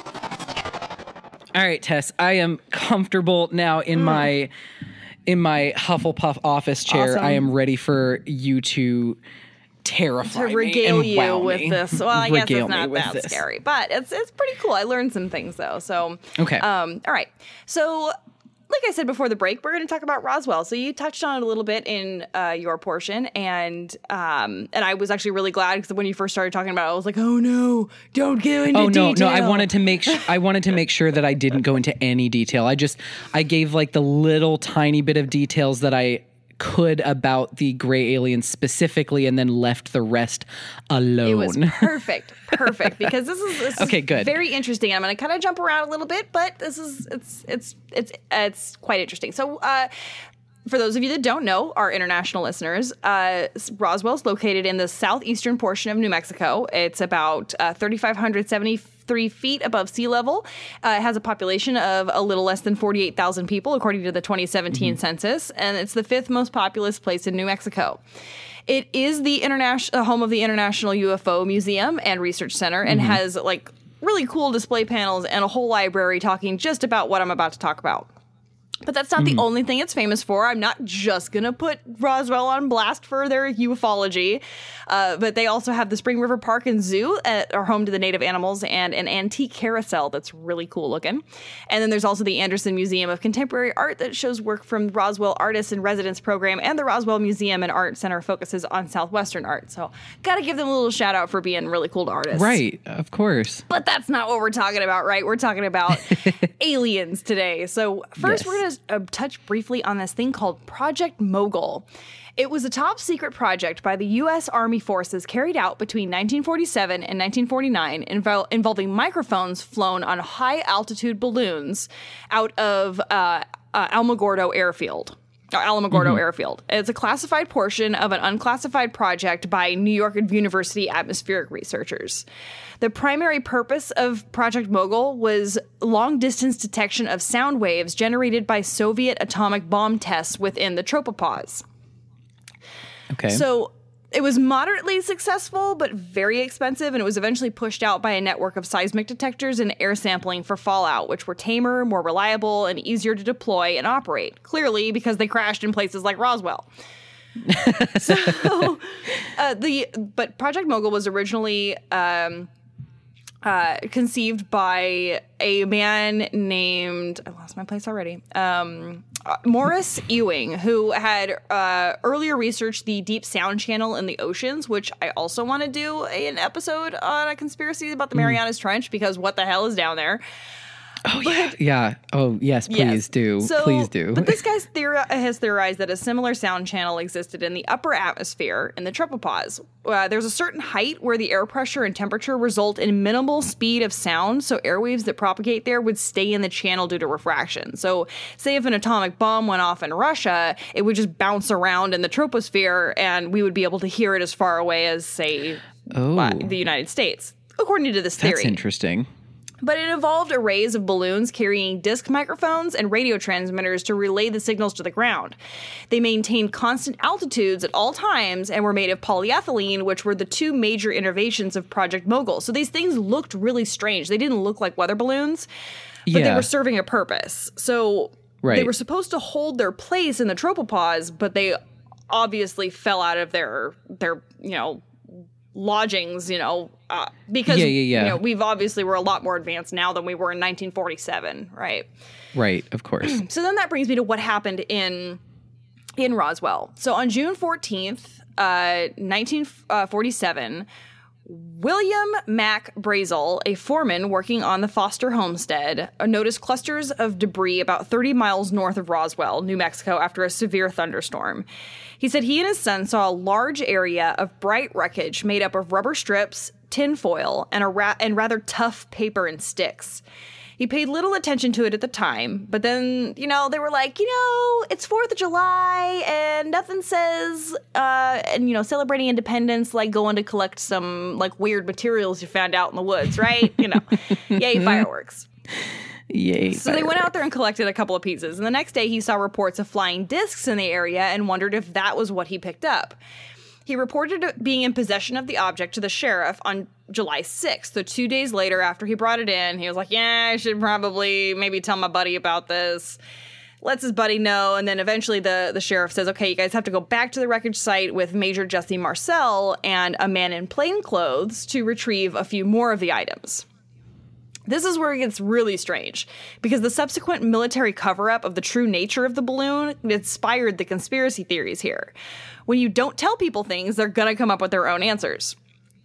All right, Tess, I am comfortable now in mm. my in my Hufflepuff office chair. Awesome. I am ready for you to terrify to regale me and you wow with me. this. Well, I guess regale it's not that this. scary, but it's it's pretty cool. I learned some things though. So okay. Um. All right. So, like I said before the break, we're going to talk about Roswell. So you touched on it a little bit in uh, your portion, and um, and I was actually really glad because when you first started talking about it, I was like, oh no, don't go into oh no, detail. no, I wanted to make sh- I wanted to make sure that I didn't go into any detail. I just I gave like the little tiny bit of details that I could about the gray aliens specifically, and then left the rest alone. It was perfect, perfect, because this is this okay, is good. very interesting. I'm going to kind of jump around a little bit, but this is it's it's it's it's quite interesting. So, uh, for those of you that don't know, our international listeners, uh, Roswell is located in the southeastern portion of New Mexico. It's about uh, three thousand five hundred seventy-three feet above sea level. Uh, it has a population of a little less than forty-eight thousand people, according to the twenty seventeen mm-hmm. census, and it's the fifth most populous place in New Mexico. It is the international home of the International U F O Museum and Research Center, and mm-hmm. has like really cool display panels and a whole library talking just about what I'm about to talk about. But that's not mm. the only thing it's famous for. I'm not just going to put Roswell on blast for their ufology. Uh, but they also have the Spring River Park and Zoo that are home to the native animals and an antique carousel that's really cool looking. And then there's also the Anderson Museum of Contemporary Art that shows work from Roswell Artists in Residence program, and the Roswell Museum and Art Center focuses on Southwestern art. So got to give them a little shout out for being really cool to artists. Right, of course. But that's not what we're talking about, right? We're talking about aliens today. So first yes. we're going to Uh, touch briefly on this thing called Project Mogul. It was a top secret project by the U S Army forces carried out between nineteen forty-seven and nineteen forty-nine invol- involving microphones flown on high altitude balloons out of uh, uh, Alamogordo Airfield. Uh, Alamogordo Mm-hmm. Airfield. It's a classified portion of an unclassified project by New York University atmospheric researchers. The primary purpose of Project Mogul was long-distance detection of sound waves generated by Soviet atomic bomb tests within the tropopause. Okay. So it was moderately successful, but very expensive, and it was eventually pushed out by a network of seismic detectors and air sampling for fallout, which were tamer, more reliable, and easier to deploy and operate. Clearly, because they crashed in places like Roswell. so, uh, the but Project Mogul was originally um, uh, conceived by a man named I lost my place already. Um, Uh, Morris Ewing, who had uh, earlier researched the deep sound channel in the oceans, which I also want to do an episode on a conspiracy about the Marianas Trench, because what the hell is down there? Oh, yeah. Yeah. Oh, yes, please Yes. do. So, Please do. But this guy's theori- has theorized that a similar sound channel existed in the upper atmosphere in the tropopause. Uh, there's a certain height where the air pressure and temperature result in minimal speed of sound, so airwaves that propagate there would stay in the channel due to refraction. So, say if an atomic bomb went off in Russia, it would just bounce around in the troposphere, and we would be able to hear it as far away as, say, Oh. uh, the United States, according to this theory. That's interesting. But it involved arrays of balloons carrying disc microphones and radio transmitters to relay the signals to the ground. They maintained constant altitudes at all times and were made of polyethylene, which were the two major innovations of Project Mogul. So these things looked really strange. They didn't look like weather balloons, but they Yeah. were serving a purpose. So they Right. were supposed to hold their place in the tropopause, but they obviously fell out of their their, you know, lodgings, you know, uh, because Yeah, yeah, yeah. you know, we've obviously we're a lot more advanced now than we were in nineteen forty-seven, right? Right, of course. So then that brings me to what happened in in Roswell. So on June fourteenth, uh, nineteen forty-seven, William Mack Brazel, a foreman working on the Foster homestead, noticed clusters of debris about thirty miles north of Roswell, New Mexico, after a severe thunderstorm. He said he and his son saw a large area of bright wreckage made up of rubber strips, tinfoil, and, a ra- and rather tough paper and sticks. He paid little attention to it at the time, but then, you know, they were like, you know, it's fourth of July and nothing says, uh, and, you know, celebrating independence like going to collect some, like, weird materials you found out in the woods, right? You know, yay, fireworks. Yay. So they went out there and collected a couple of pieces, and the next day he saw reports of flying discs in the area and wondered if that was what he picked up. He reported being in possession of the object to the sheriff on July sixth. So two days later, after he brought it in, he was like, yeah, I should probably maybe tell my buddy about this. Lets his buddy know, and then eventually the, the sheriff says, okay, you guys have to go back to the wreckage site with Major Jesse Marcel and a man in plain clothes to retrieve a few more of the items. This is where it gets really strange, because the subsequent military cover-up of the true nature of the balloon inspired the conspiracy theories here. When you don't tell people things, they're going to come up with their own answers.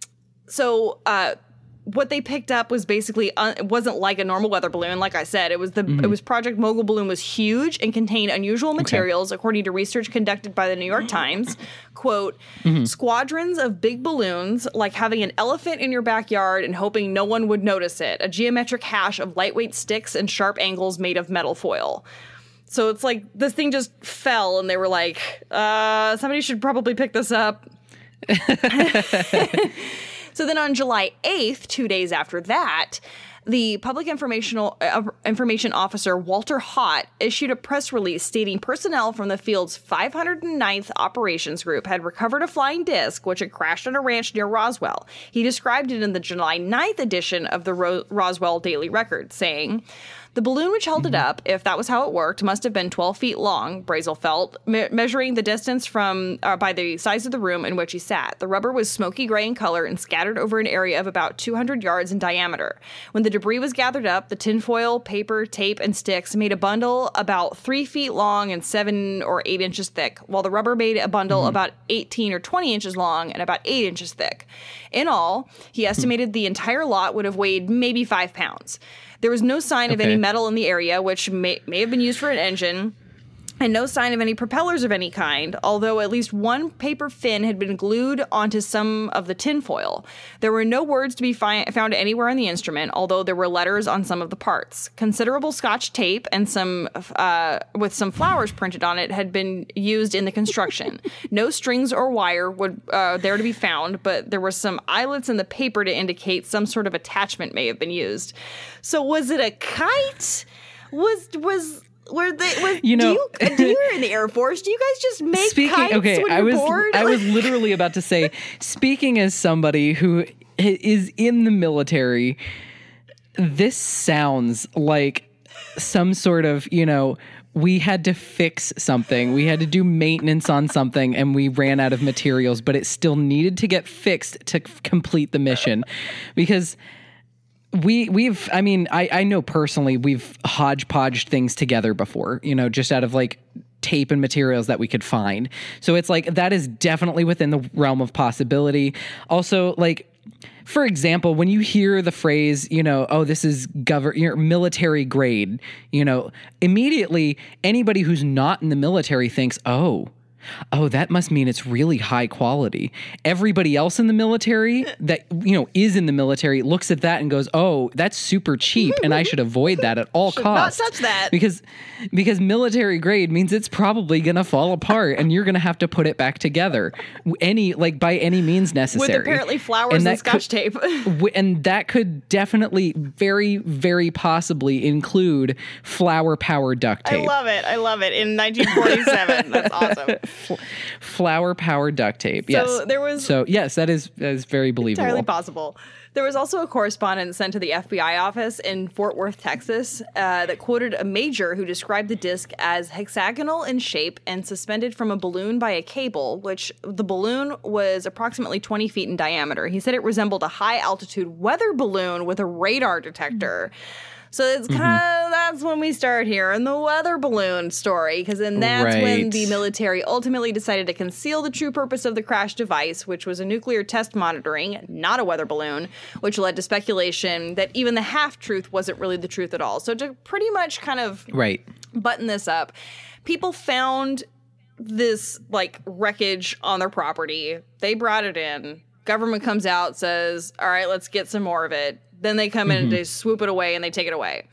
So, uh, what they picked up was basically, un- it wasn't like a normal weather balloon. Like I said, it was the mm-hmm. it was Project Mogul balloon was huge and contained unusual materials, okay. according to research conducted by the New York Times. Quote, mm-hmm. squadrons of big balloons, like having an elephant in your backyard and hoping no one would notice it. A geometric hash of lightweight sticks and sharp angles made of metal foil. So it's like this thing just fell and they were like, uh, somebody should probably pick this up. So then on July eighth, two days after that, the public informational uh, information officer, Walter Hott, issued a press release stating personnel from the field's five hundred ninth Operations Group had recovered a flying disc, which had crashed on a ranch near Roswell. He described it in the July ninth edition of the Ro- Roswell Daily Record, saying, the balloon which held mm-hmm. it up, if that was how it worked, must have been twelve feet long, Brazel felt, me- measuring the distance from uh, by the size of the room in which he sat. The rubber was smoky gray in color and scattered over an area of about two hundred yards in diameter. When the debris was gathered up, the tinfoil, paper, tape, and sticks made a bundle about three feet long and seven or eight inches thick, while the rubber made a bundle mm-hmm. about eighteen or twenty inches long and about eight inches thick. In all, he estimated mm-hmm. the entire lot would have weighed maybe five pounds. There was no sign of okay. any metal in the area, which may, may have been used for an engine. and no sign of any propellers of any kind, although at least one paper fin had been glued onto some of the tinfoil. There were no words to be fi- found anywhere in the instrument, although there were letters on some of the parts. Considerable Scotch tape and some uh, with some flowers printed on it had been used in the construction. No strings or wire would uh, there to be found, but there were some eyelets in the paper to indicate some sort of attachment may have been used. So was it a kite? Was was Were they? Was, you know, do you, do you were in the Air Force? Do you guys just make speaking, kites okay, when I you're was, bored? I was literally about to say, speaking as somebody who is in the military, this sounds like some sort of, you know, we had to fix something. We had to do maintenance on something and we ran out of materials, but it still needed to get fixed to f- complete the mission. Because We we've I mean I, I know personally we've hodgepodged things together before, you know, just out of like tape and materials that we could find. So it's like that is definitely within the realm of possibility. Also, like, for example, when you hear the phrase, you know, oh, this is govern you know, military grade, you know, immediately anybody who's not in the military thinks, oh, oh, that must mean it's really high quality. Everybody else in the military that, you know, is in the military looks at that and goes, oh, that's super cheap and I should avoid that at all should costs. not touch that. Because, because military grade means it's probably going to fall apart and you're going to have to put it back together any, like by any means necessary. With apparently flowers and, and Scotch could, tape. w- and that could definitely very, very possibly include flower power duct tape. I love it. I love it. In nineteen forty-seven. That's awesome. Flower power duct tape. So yes. there was So yes, that is that is very believable. entirely possible. There was also a correspondence sent to the F B I office in Fort Worth, Texas, uh, that quoted a major who described the disc as hexagonal in shape and suspended from a balloon by a cable, which the balloon was approximately twenty feet in diameter. He said it resembled a high-altitude weather balloon with a radar detector. So it's kind of, mm-hmm. that's when we start hearing the weather balloon story, because then that's right. when the military ultimately decided to conceal the true purpose of the crash device, which was a nuclear test monitoring, not a weather balloon, which led to speculation that even the half-truth wasn't really the truth at all. So to pretty much kind of right. button this up, people found this, like, wreckage on their property. They brought it in. Government comes out, says, all right, let's get some more of it. Then they come in mm-hmm. and they swoop it away and they take it away.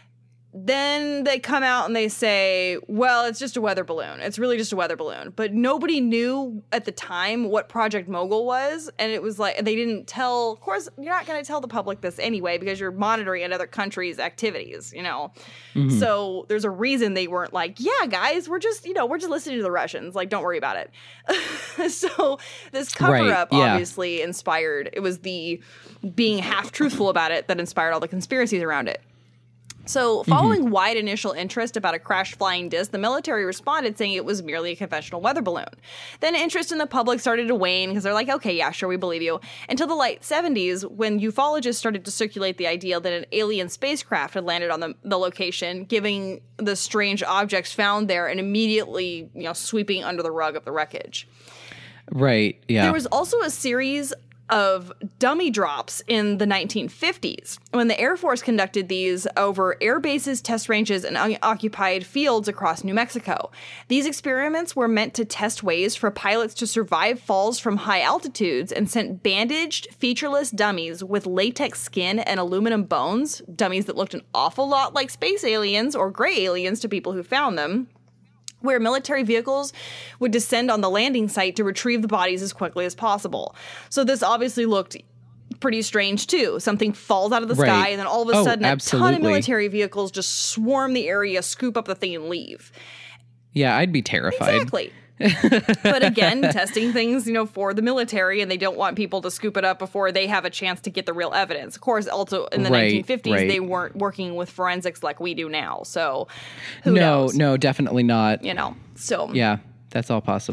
Then they come out and they say, well, it's just a weather balloon. It's really just a weather balloon. But nobody knew at the time what Project Mogul was. And it was like, they didn't tell, of course, you're not going to tell the public this anyway, because you're monitoring another country's activities, you know? Mm-hmm. So there's a reason they weren't like, yeah, guys, we're just, you know, we're just listening to the Russians. Like, don't worry about it. So this cover right, up yeah. obviously inspired, it was the being half truthful about it that inspired all the conspiracies around it. So, following mm-hmm. wide initial interest about a crashed flying disc, the military responded saying it was merely a conventional weather balloon. Then interest in the public started to wane because they're like, okay, yeah, sure, we believe you. Until the late seventies, when ufologists started to circulate the idea that an alien spacecraft had landed on the, the location, giving the strange objects found there and immediately, you know, sweeping under the rug of the wreckage. Right, yeah. There was also a series of dummy drops in the nineteen fifties when the Air Force conducted these over air bases, test ranges, and unoccupied fields across New Mexico. These experiments were meant to test ways for pilots to survive falls from high altitudes and sent bandaged, featureless dummies with latex skin and aluminum bones, dummies that looked an awful lot like space aliens or gray aliens to people who found them, where military vehicles would descend on the landing site to retrieve the bodies as quickly as possible. So this obviously looked pretty strange, too. Something falls out of the right. sky, and then all of a oh, sudden, absolutely. a ton of military vehicles just swarm the area, scoop up the thing, and leave. Yeah, I'd be terrified. Exactly. But again, testing things, you know, for the military, and they don't want people to scoop it up before they have a chance to get the real evidence. Of course, also in the right, nineteen fifties, right. they weren't working with forensics like we do now. So who no, knows? No, definitely not. You know, so yeah, that's all possible.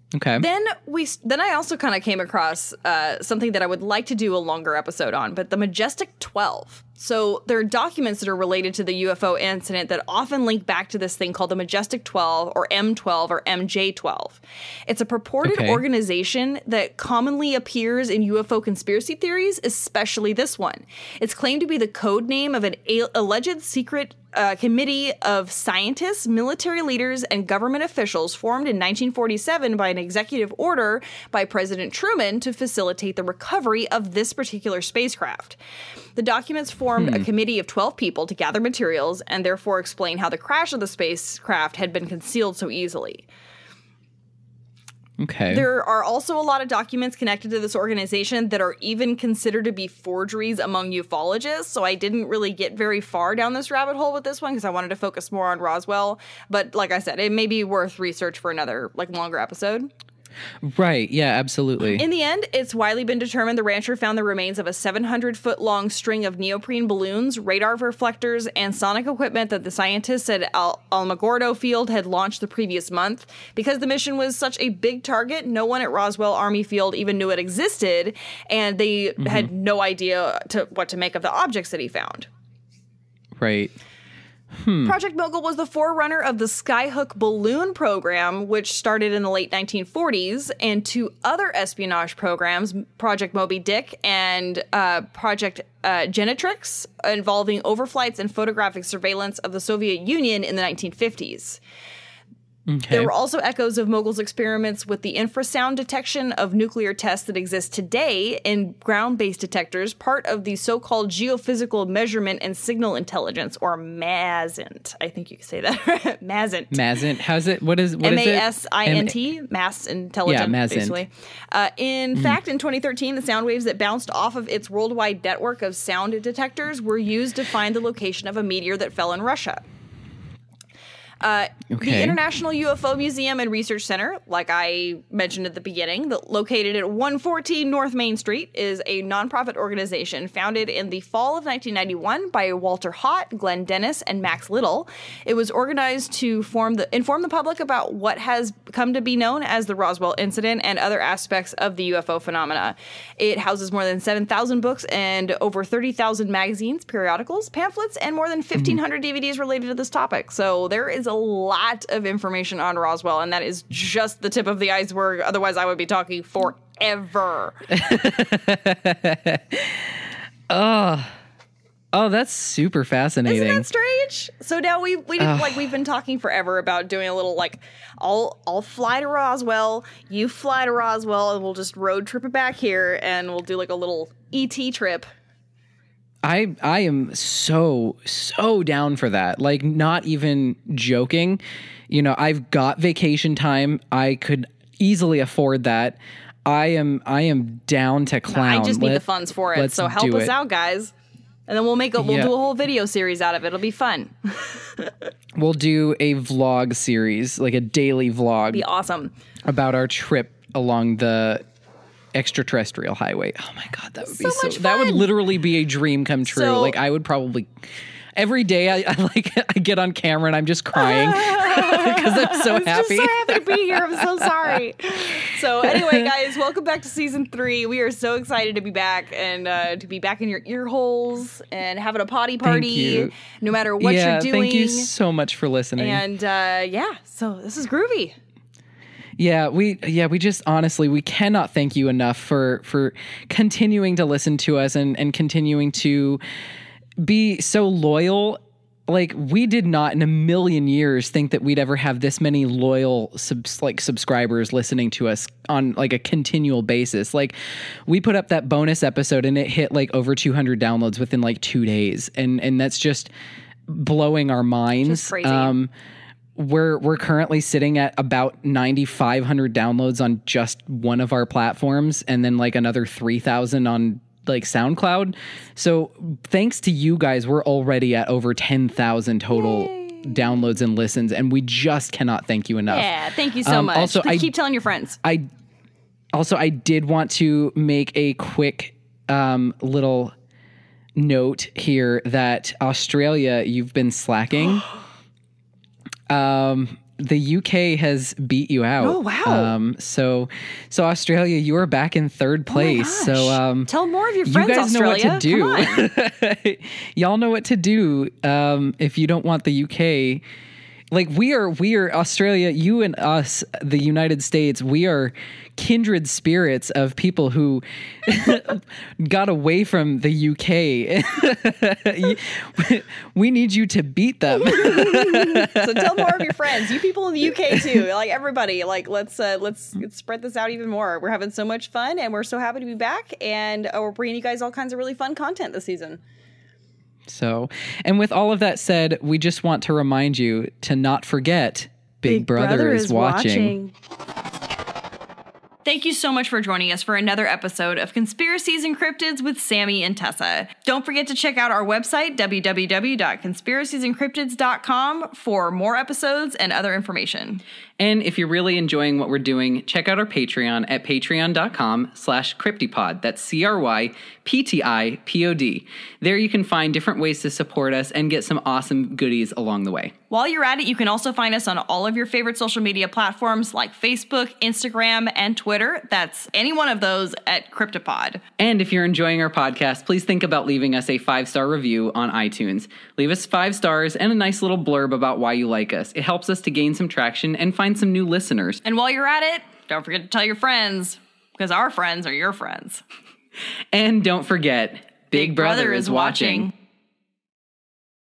Okay. Then we then I also kind of came across uh, something that I would like to do a longer episode on, but the Majestic twelve. So there are documents that are related to the U F O incident that often link back to this thing called the Majestic twelve or M twelve or M J twelve. It's a purported Okay. organization that commonly appears in U F O conspiracy theories, especially this one. It's claimed to be the code name of an a- alleged secret uh, committee of scientists, military leaders, and government officials formed in nineteen forty-seven by an executive order by President Truman to facilitate the recovery of this particular spacecraft. The documents formed a committee of twelve people to gather materials and therefore explain how the crash of the spacecraft had been concealed so easily. Okay. There are also a lot of documents connected to this organization that are even considered to be forgeries among ufologists, so I didn't really get very far down this rabbit hole with this one because I wanted to focus more on Roswell. But like I said, it may be worth research for another, like, longer episode. Right. Yeah, absolutely. In the end, it's widely been determined the rancher found the remains of a seven hundred foot long string of neoprene balloons, radar reflectors, and sonic equipment that the scientists at Al- Alamogordo Field had launched the previous month. Because the mission was such a big target, no one at Roswell Army Field even knew it existed, and they mm-hmm. had no idea to, what to make of the objects that he found. Right. Hmm. Project Mogul was the forerunner of the Skyhook balloon program, which started in the late nineteen forties, and two other espionage programs, Project Moby Dick and uh, Project uh, Genetrix, involving overflights and photographic surveillance of the Soviet Union in the nineteen fifties. Okay. There were also echoes of Mogul's experiments with the infrasound detection of nuclear tests that exist today in ground-based detectors, part of the so-called Geophysical Measurement and Signal Intelligence, or MASINT. I think you can say that. MASINT. MASINT. How's it? What is what M is it? M A S I N T. Mass Intelligence, Yeah, MASINT. basically. Uh, in Mm. fact, in twenty thirteen, the sound waves that bounced off of its worldwide network of sound detectors were used to find the location of a meteor that fell in Russia. Uh, Okay. The International U F O Museum and Research Center, like I mentioned at the beginning, that located at one fourteen North Main Street, is a nonprofit organization founded in the fall of nineteen ninety-one by Walter Hott, Glenn Dennis, and Max Little. It was organized to form the, inform the public about what has come to be known as the Roswell incident and other aspects of the U F O phenomena. It houses more than seven thousand books and over thirty thousand magazines, periodicals, pamphlets, and more than fifteen hundred mm-hmm. D V Ds related to this topic. So there is a lot of information on Roswell, and that is just the tip of the iceberg. Otherwise, I would be talking forever. oh, oh, that's super fascinating. Isn't that strange? So now we we uh, like we've been talking forever about doing a little like I'll I'll fly to Roswell, you fly to Roswell, and we'll just road trip it back here, and we'll do like a little E T trip. I I am so, so down for that. Like, not even joking. You know, I've got vacation time. I could easily afford that. I am I am down to clown. I just need Let, the funds for it. So help us it. out, guys. And then we'll make a we'll yeah. do a whole video series out of it. It'll be fun. We'll do a vlog series, like a daily vlog. Be awesome. About our trip along the extraterrestrial highway. Oh my god, that would be so, so, much that fun. would literally be a dream come true. So, like I would probably every day I, I like I get on camera and I'm just crying because I'm so I was happy. Just so happy to be here. I'm so sorry. So anyway, guys, welcome back to season three. We are so excited to be back and uh, to be back in your ear holes and having a potty party, no matter what yeah, you're doing. Thank you so much for listening. And uh, yeah, so this is groovy. Yeah, we yeah, we just honestly we cannot thank you enough for for continuing to listen to us and and continuing to be so loyal. Like, we did not in a million years think that we'd ever have this many loyal subs, like subscribers listening to us on like a continual basis. Like, we put up that bonus episode and it hit like over two hundred downloads within like two days. And and that's just blowing our minds. Just crazy. Um We're we're currently sitting at about ninety-five hundred downloads on just one of our platforms, and then like another three thousand on like SoundCloud. So thanks to you guys, we're already at over ten thousand total Yay. downloads and listens, and we just cannot thank you enough. Yeah, thank you so um, much. Also, Please I, keep telling your friends. I also I did want to make a quick um, little note here that Australia, you've been slacking. Um, the U K has beat you out. Oh, wow. Um, so, so Australia, you are back in third place. Oh my gosh. So, um, tell more of your friends, you guys Australia. know what to do. Y'all know what to do. Um, if you don't want the U K, like we are, we are Australia, you and us, the United States, we are kindred spirits of people who got away from the U K. We need you to beat them. So tell more of your friends, you people in the U K too, like everybody, like let's uh, let's, let's spread this out even more. We're having so much fun and we're so happy to be back, and uh, we're bringing you guys all kinds of really fun content this season. So, and with all of that said, we just want to remind you to not forget Big, Big Brother, Brother is, is watching. watching. Thank you so much for joining us for another episode of Conspiracies and Cryptids with Sammy and Tessa. Don't forget to check out our website, w w w dot conspiracies and cryptids dot com, for more episodes and other information. And if you're really enjoying what we're doing, check out our Patreon at patreon.com slash cryptipod. That's C R Y P T I P O D. There you can find different ways to support us and get some awesome goodies along the way. While you're at it, you can also find us on all of your favorite social media platforms like Facebook, Instagram, and Twitter. That's any one of those at Cryptipod. And if you're enjoying our podcast, please think about leaving us a five-star review on iTunes. Leave us five stars and a nice little blurb about why you like us. It helps us to gain some traction and find some new listeners. And while you're at it, don't forget to tell your friends, because our friends are your friends. And don't forget, Big, Big Brother, Brother is watching. watching.